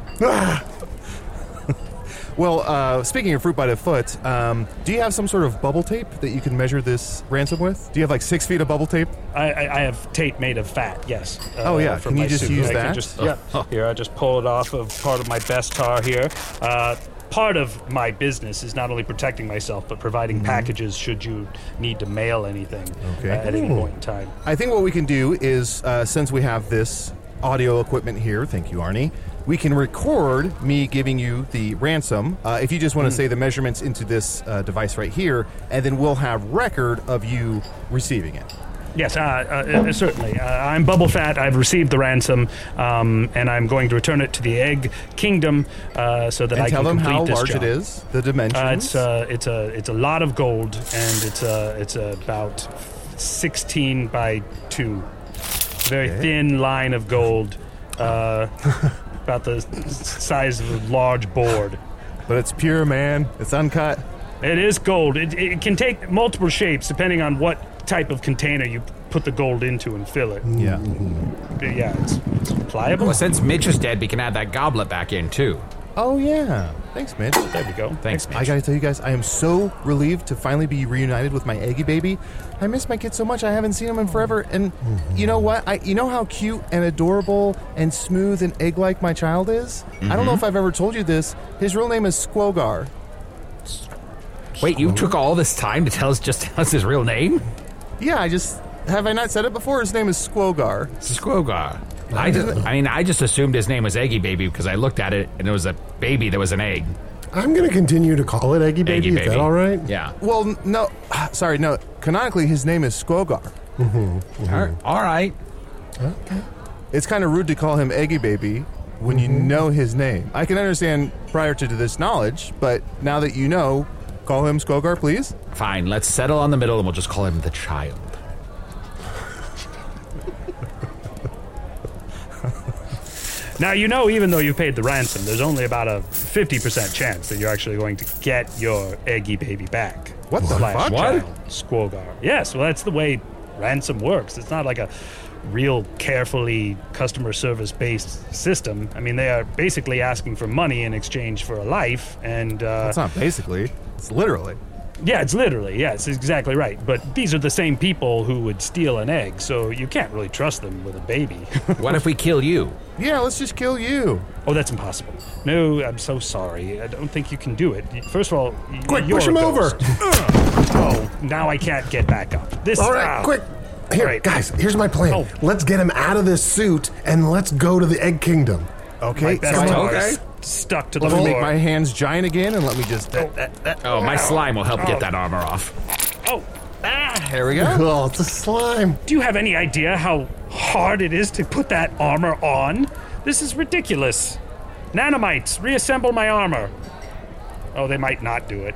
E: Well, speaking of fruit by the foot, do you have some sort of bubble tape that you can measure this ransom with? Do you have like 6 feet of bubble tape?
G: I have tape made of fat, yes.
E: Oh, yeah.
G: from
E: Can you
G: my
E: just
G: suit.
E: use
G: I can
E: that?
G: just- Here, I just pull it off of part of my best tar here. Part of my business is not only protecting myself, but providing packages should you need to mail anything at any point in time.
E: I think what we can do is, since we have this audio equipment here, thank you, Arnie, we can record me giving you the ransom. If you just want to say the measurements into this device right here, and then we'll have record of you receiving it.
G: Yes, certainly. I'm Bubble Fat. I've received the ransom, and I'm going to return it to the Egg Kingdom so that I can complete this job.
E: Tell them how large it is, the dimensions.
G: It's a lot of gold, and it's about 16 by 2. Very thin line of gold, about the size of a large board.
E: But it's pure, man. It's uncut.
G: It is gold. It can take multiple shapes depending on what type of container you put the gold into and fill it.
E: Yeah.
G: Yeah, it's pliable.
A: Well, since Mitch is dead, we can add that goblet back in, too.
E: Oh, yeah. Thanks, Mitch.
G: There we go.
A: Thanks, Mitch.
E: I gotta tell you guys, I am so relieved to finally be reunited with my Eggy baby. I miss my kid so much. I haven't seen him in forever. And you know what? You know how cute and adorable and smooth and egg-like my child is? I don't know if I've ever told you this. His real name is Squogar.
A: Wait, you took all this time to tell us his real name?
E: Yeah, have I not said it before? His name is Squogar.
A: Squogar. I just assumed his name was Eggy Baby because I looked at it and it was a baby that was an egg.
D: I'm going to continue to call it Eggy Baby. Is that all right?
A: Yeah.
E: Well, no. Sorry, no. Canonically, his name is Squogar.
A: All right.
D: Okay.
E: It's kind of rude to call him Eggy Baby when you know his name. I can understand prior to this knowledge, but now that you know, call him Squogar, please.
A: Fine, let's settle on the middle and we'll just call him the child.
G: Now, even though you paid the ransom, there's only about a 50% chance that you're actually going to get your Eggy Baby back.
E: What the fuck?
G: What? Squogar. Yes, well, that's the way ransom works. It's not like a real carefully customer service-based system. I mean, they are basically asking for money in exchange for a life, and...
E: That's not basically. It's literally.
G: Yeah, it's literally. Yes, exactly right. But these are the same people who would steal an egg, so you can't really trust them with a baby.
A: What if we kill you?
E: Yeah, let's just kill you.
G: Oh, that's impossible. No, I'm so sorry. I don't think you can do it. First of all,
D: quick,
G: you're
D: push him over.
G: Oh, now I can't get back up.
D: All right, quick. Here,
G: right.
D: guys, here's my plan.
G: Oh.
D: Let's get him out of this suit and let's go to the Egg Kingdom.
E: Okay,
G: My best tar is stuck to the
E: Let me
G: floor.
E: make my hands giant again and let me just...
A: Oh, my slime will help get that armor off.
G: Oh,
E: There we go.
D: Oh, it's a slime.
G: do you have any idea how hard it is to put that armor on? This is ridiculous. Nanomites, reassemble my armor. Oh, they might not do it.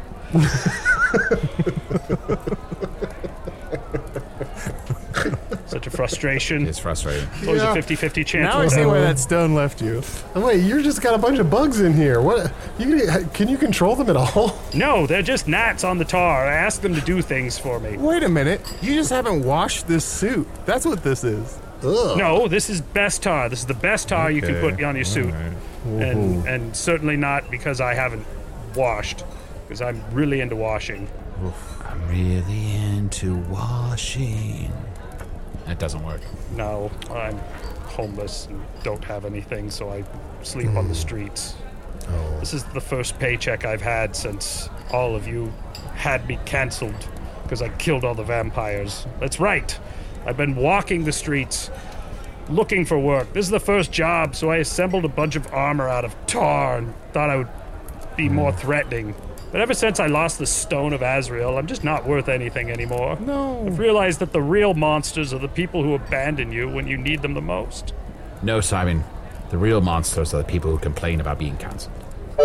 G: Such a frustration.
A: It's frustrating.
G: Always a 50-50 chance.
E: Now I see why that stone left you.
D: Oh, wait, you're just got a bunch of bugs in here. What? Can you control them at all?
G: No, they're just gnats on the tar. I asked them to do things for me.
E: Wait a minute. You just haven't washed this suit. That's what this is.
D: Ugh.
G: No, this is best tar. This is the best tar you can put on your suit. And certainly not because I haven't washed, because I'm really into washing.
A: I'm really into washing. That doesn't work.
G: No, I'm homeless and don't have anything, so I sleep on the streets.
D: Oh.
G: This is the first paycheck I've had since all of you had me canceled because I killed all the vampires. That's right. I've been walking the streets looking for work. This is the first job, so I assembled a bunch of armor out of tar and thought I would be more threatening. But ever since I lost the Stone of Azrael, I'm just not worth anything anymore.
E: No.
G: I've realized that the real monsters are the people who abandon you when you need them the most.
A: No, Simon. The real monsters are the people who complain about being cancelled.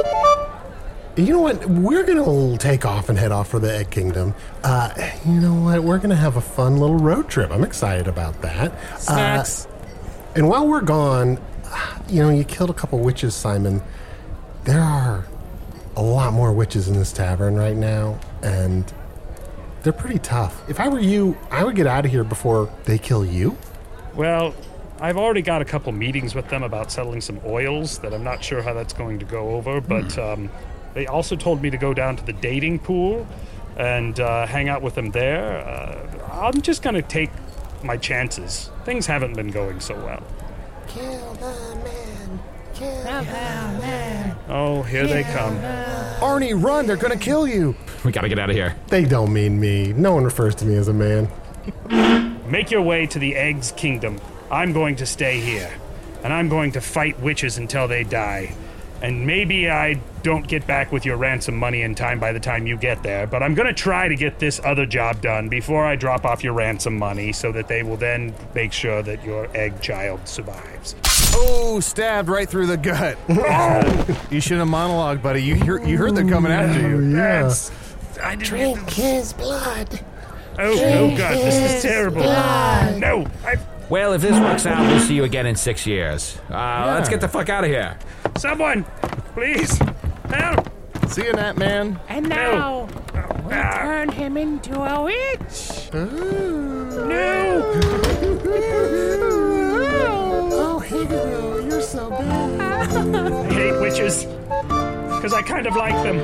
D: You know what? We're going to take off and head off for the Egg Kingdom. You know what? We're going to have a fun little road trip. I'm excited about that.
E: Snacks.
D: And while we're gone, you killed a couple witches, Simon. There are a lot more witches in this tavern right now, and they're pretty tough. If I were you, I would get out of here before they kill you.
G: Well, I've already got a couple meetings with them about settling some oils that I'm not sure how that's going to go over, but they also told me to go down to the dating pool and hang out with them there. I'm just going to take my chances. Things haven't been going so well.
R: Kill the man. Kill the man.
G: Oh, here they come.
E: Arnie, run! They're gonna kill you!
A: We gotta get out of here.
D: They don't mean me. No one refers to me as a man.
G: Make your way to the Eggs Kingdom. I'm going to stay here. and I'm going to fight witches until they die. And maybe I don't get back with your ransom money in time by the time you get there, but I'm going to try to get this other job done before I drop off your ransom money so that they will then make sure that your egg child survives.
E: Oh, stabbed right through the gut. You should have monologued, buddy. You heard them coming after you.
D: Yeah.
G: I didn't
R: Drink his blood.
G: Oh, God, this is terrible.
R: Blood.
G: No,
S: Well, if this works out, we'll see you again in 6 years. Let's get the fuck out of here.
G: Someone, please, help.
E: See you, Nat Man.
R: And now, we turn him into a witch.
G: No.
D: Oh, Higaro, you're so bad.
G: I hate witches, because I kind of like them.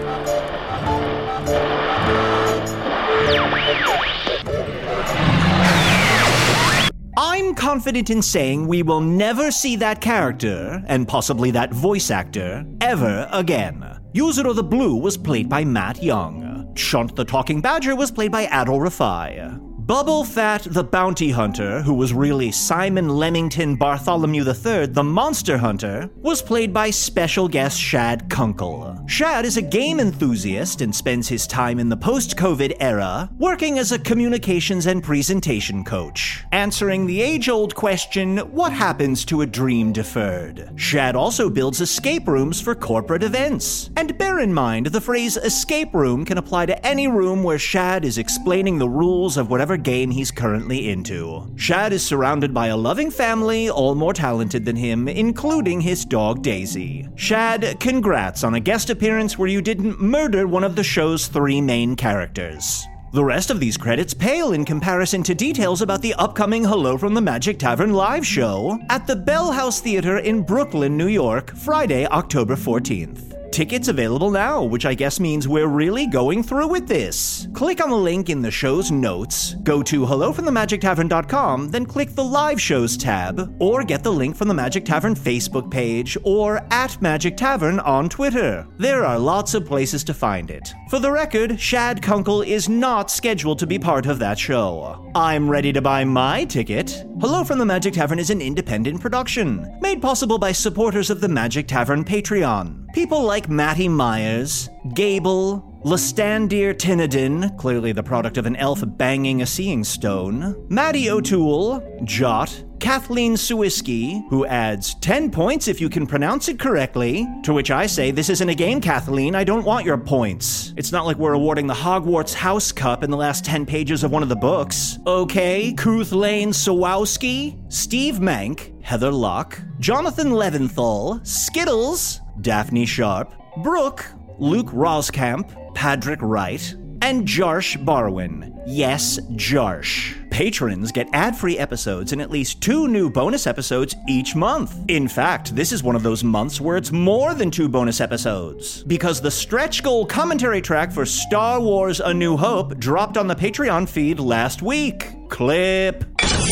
C: I'm confident in saying we will never see that character, and possibly that voice actor, ever again. Yuzuru the Blue was played by Matt Young. Chunt the Talking Badger was played by Adol Rafai. Bubble Fat the Bounty Hunter, who was really Simon Leamington Bartholomew III, the Monster Hunter, was played by special guest Shad Kunkel. Shad is a game enthusiast and spends his time in the post-COVID era working as a communications and presentation coach, answering the age-old question, what happens to a dream deferred? Shad also builds escape rooms for corporate events. And bear in mind, the phrase escape room can apply to any room where Shad is explaining the rules of whatever game he's currently into. Shad is surrounded by a loving family, all more talented than him, including his dog Daisy. Shad, congrats on a guest appearance where you didn't murder one of the show's 3 main characters. The rest of these credits pale in comparison to details about the upcoming Hello from the Magic Tavern live show at the Bell House Theater in Brooklyn, New York, Friday, October 14th. Tickets available now, which I guess means we're really going through with this. Click on the link in the show's notes, go to hellofromthemagictavern.com, then click the Live Shows tab, or get the link from the Magic Tavern Facebook page or at Magic Tavern on Twitter. There are lots of places to find it. For the record, Shad Kunkel is not scheduled to be part of that show. I'm ready to buy my ticket. Hello from the Magic Tavern is an independent production, made possible by supporters of the Magic Tavern Patreon. People like Matty Myers, Gable, Lastandir Tinadin, clearly the product of an elf banging a seeing stone, Maddie O'Toole, Jot, Kathleen Suiski, who adds 10 points if you can pronounce it correctly, to which I say, this isn't a game, Kathleen, I don't want your points. It's not like we're awarding the Hogwarts House Cup in the last 10 pages of one of the books. Okay, Kuth Lane Sawowski, Steve Mank, Heather Locke, Jonathan Leventhal, Skittles, Daphne Sharp, Brooke, Luke Roskamp, Patrick Wright, and Jarsh Barwin. Yes, Jarsh. Patrons get ad-free episodes and at least 2 new bonus episodes each month. In fact, this is one of those months where it's more than 2 bonus episodes, because the stretch goal commentary track for Star Wars A New Hope dropped on the Patreon feed last week. Clip.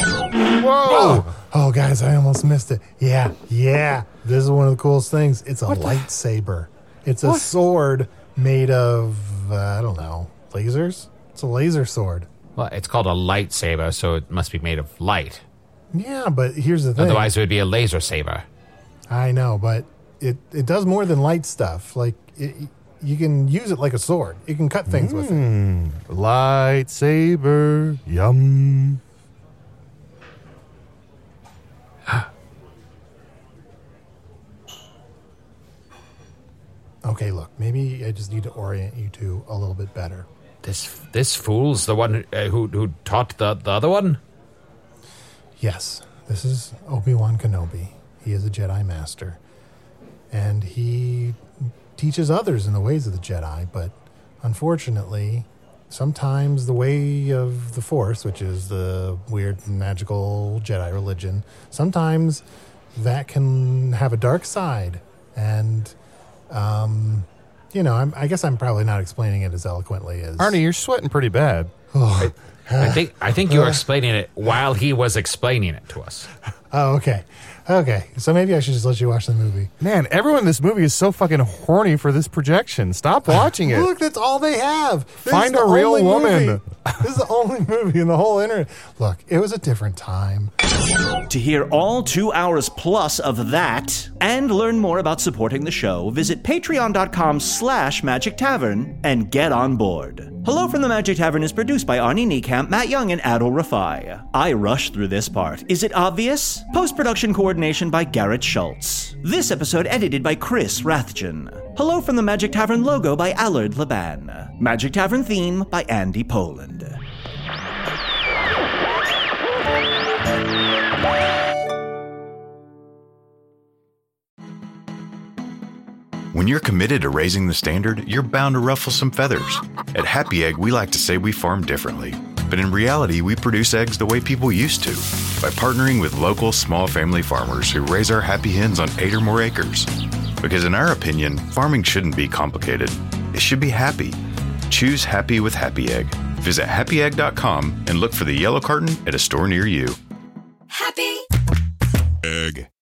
D: Whoa! Oh, guys, I almost missed it. Yeah. This is one of the coolest things. It's a lightsaber. It's a sword made of, I don't know, lasers? It's a laser sword.
S: Well, it's called a lightsaber, so it must be made of light.
D: Yeah, but here's the thing.
S: Otherwise, it would be a laser saber.
D: I know, but it does more than light stuff. Like, you can use it like a sword. You can cut things with it.
E: Lightsaber, yum.
D: Okay, look, maybe I just need to orient you two a little bit better.
S: This fool's the one who taught the other one?
D: Yes, this is Obi-Wan Kenobi. He is a Jedi Master. And he teaches others in the ways of the Jedi, but unfortunately, sometimes the way of the Force, which is the weird magical Jedi religion, sometimes that can have a dark side. And I guess I'm probably not explaining it as eloquently as
E: Arnie, you're sweating pretty bad.
S: I think you were explaining it while he was explaining it to us.
D: Oh, okay. Okay. So maybe I should just let you watch the movie.
E: Man, everyone in this movie is so fucking horny for this projection. Stop watching it.
D: Look, that's all they have.
E: Find a real woman.
D: Movie. This is the only movie in the whole internet. Look, it was a different time.
C: To hear all 2 hours plus of that and learn more about supporting the show, visit patreon.com/Magic Tavern and get on board. Hello from the Magic Tavern is produced by Arnie Niekamp, Matt Young, and Adol Rafai. I rushed through this part. Is it obvious? Post-production coordination by Garrett Schultz. This episode edited by Chris Rathjen. Hello from the Magic Tavern logo by Allard Laban. Magic Tavern theme by Andy Poland.
T: When you're committed to raising the standard, you're bound to ruffle some feathers. At Happy Egg, we like to say we farm differently. But in reality, we produce eggs the way people used to, by partnering with local small family farmers who raise our happy hens on 8 or more acres. Because in our opinion, farming shouldn't be complicated. It should be happy. Choose happy with Happy Egg. Visit happyegg.com and look for the yellow carton at a store near you.
U: Happy Egg.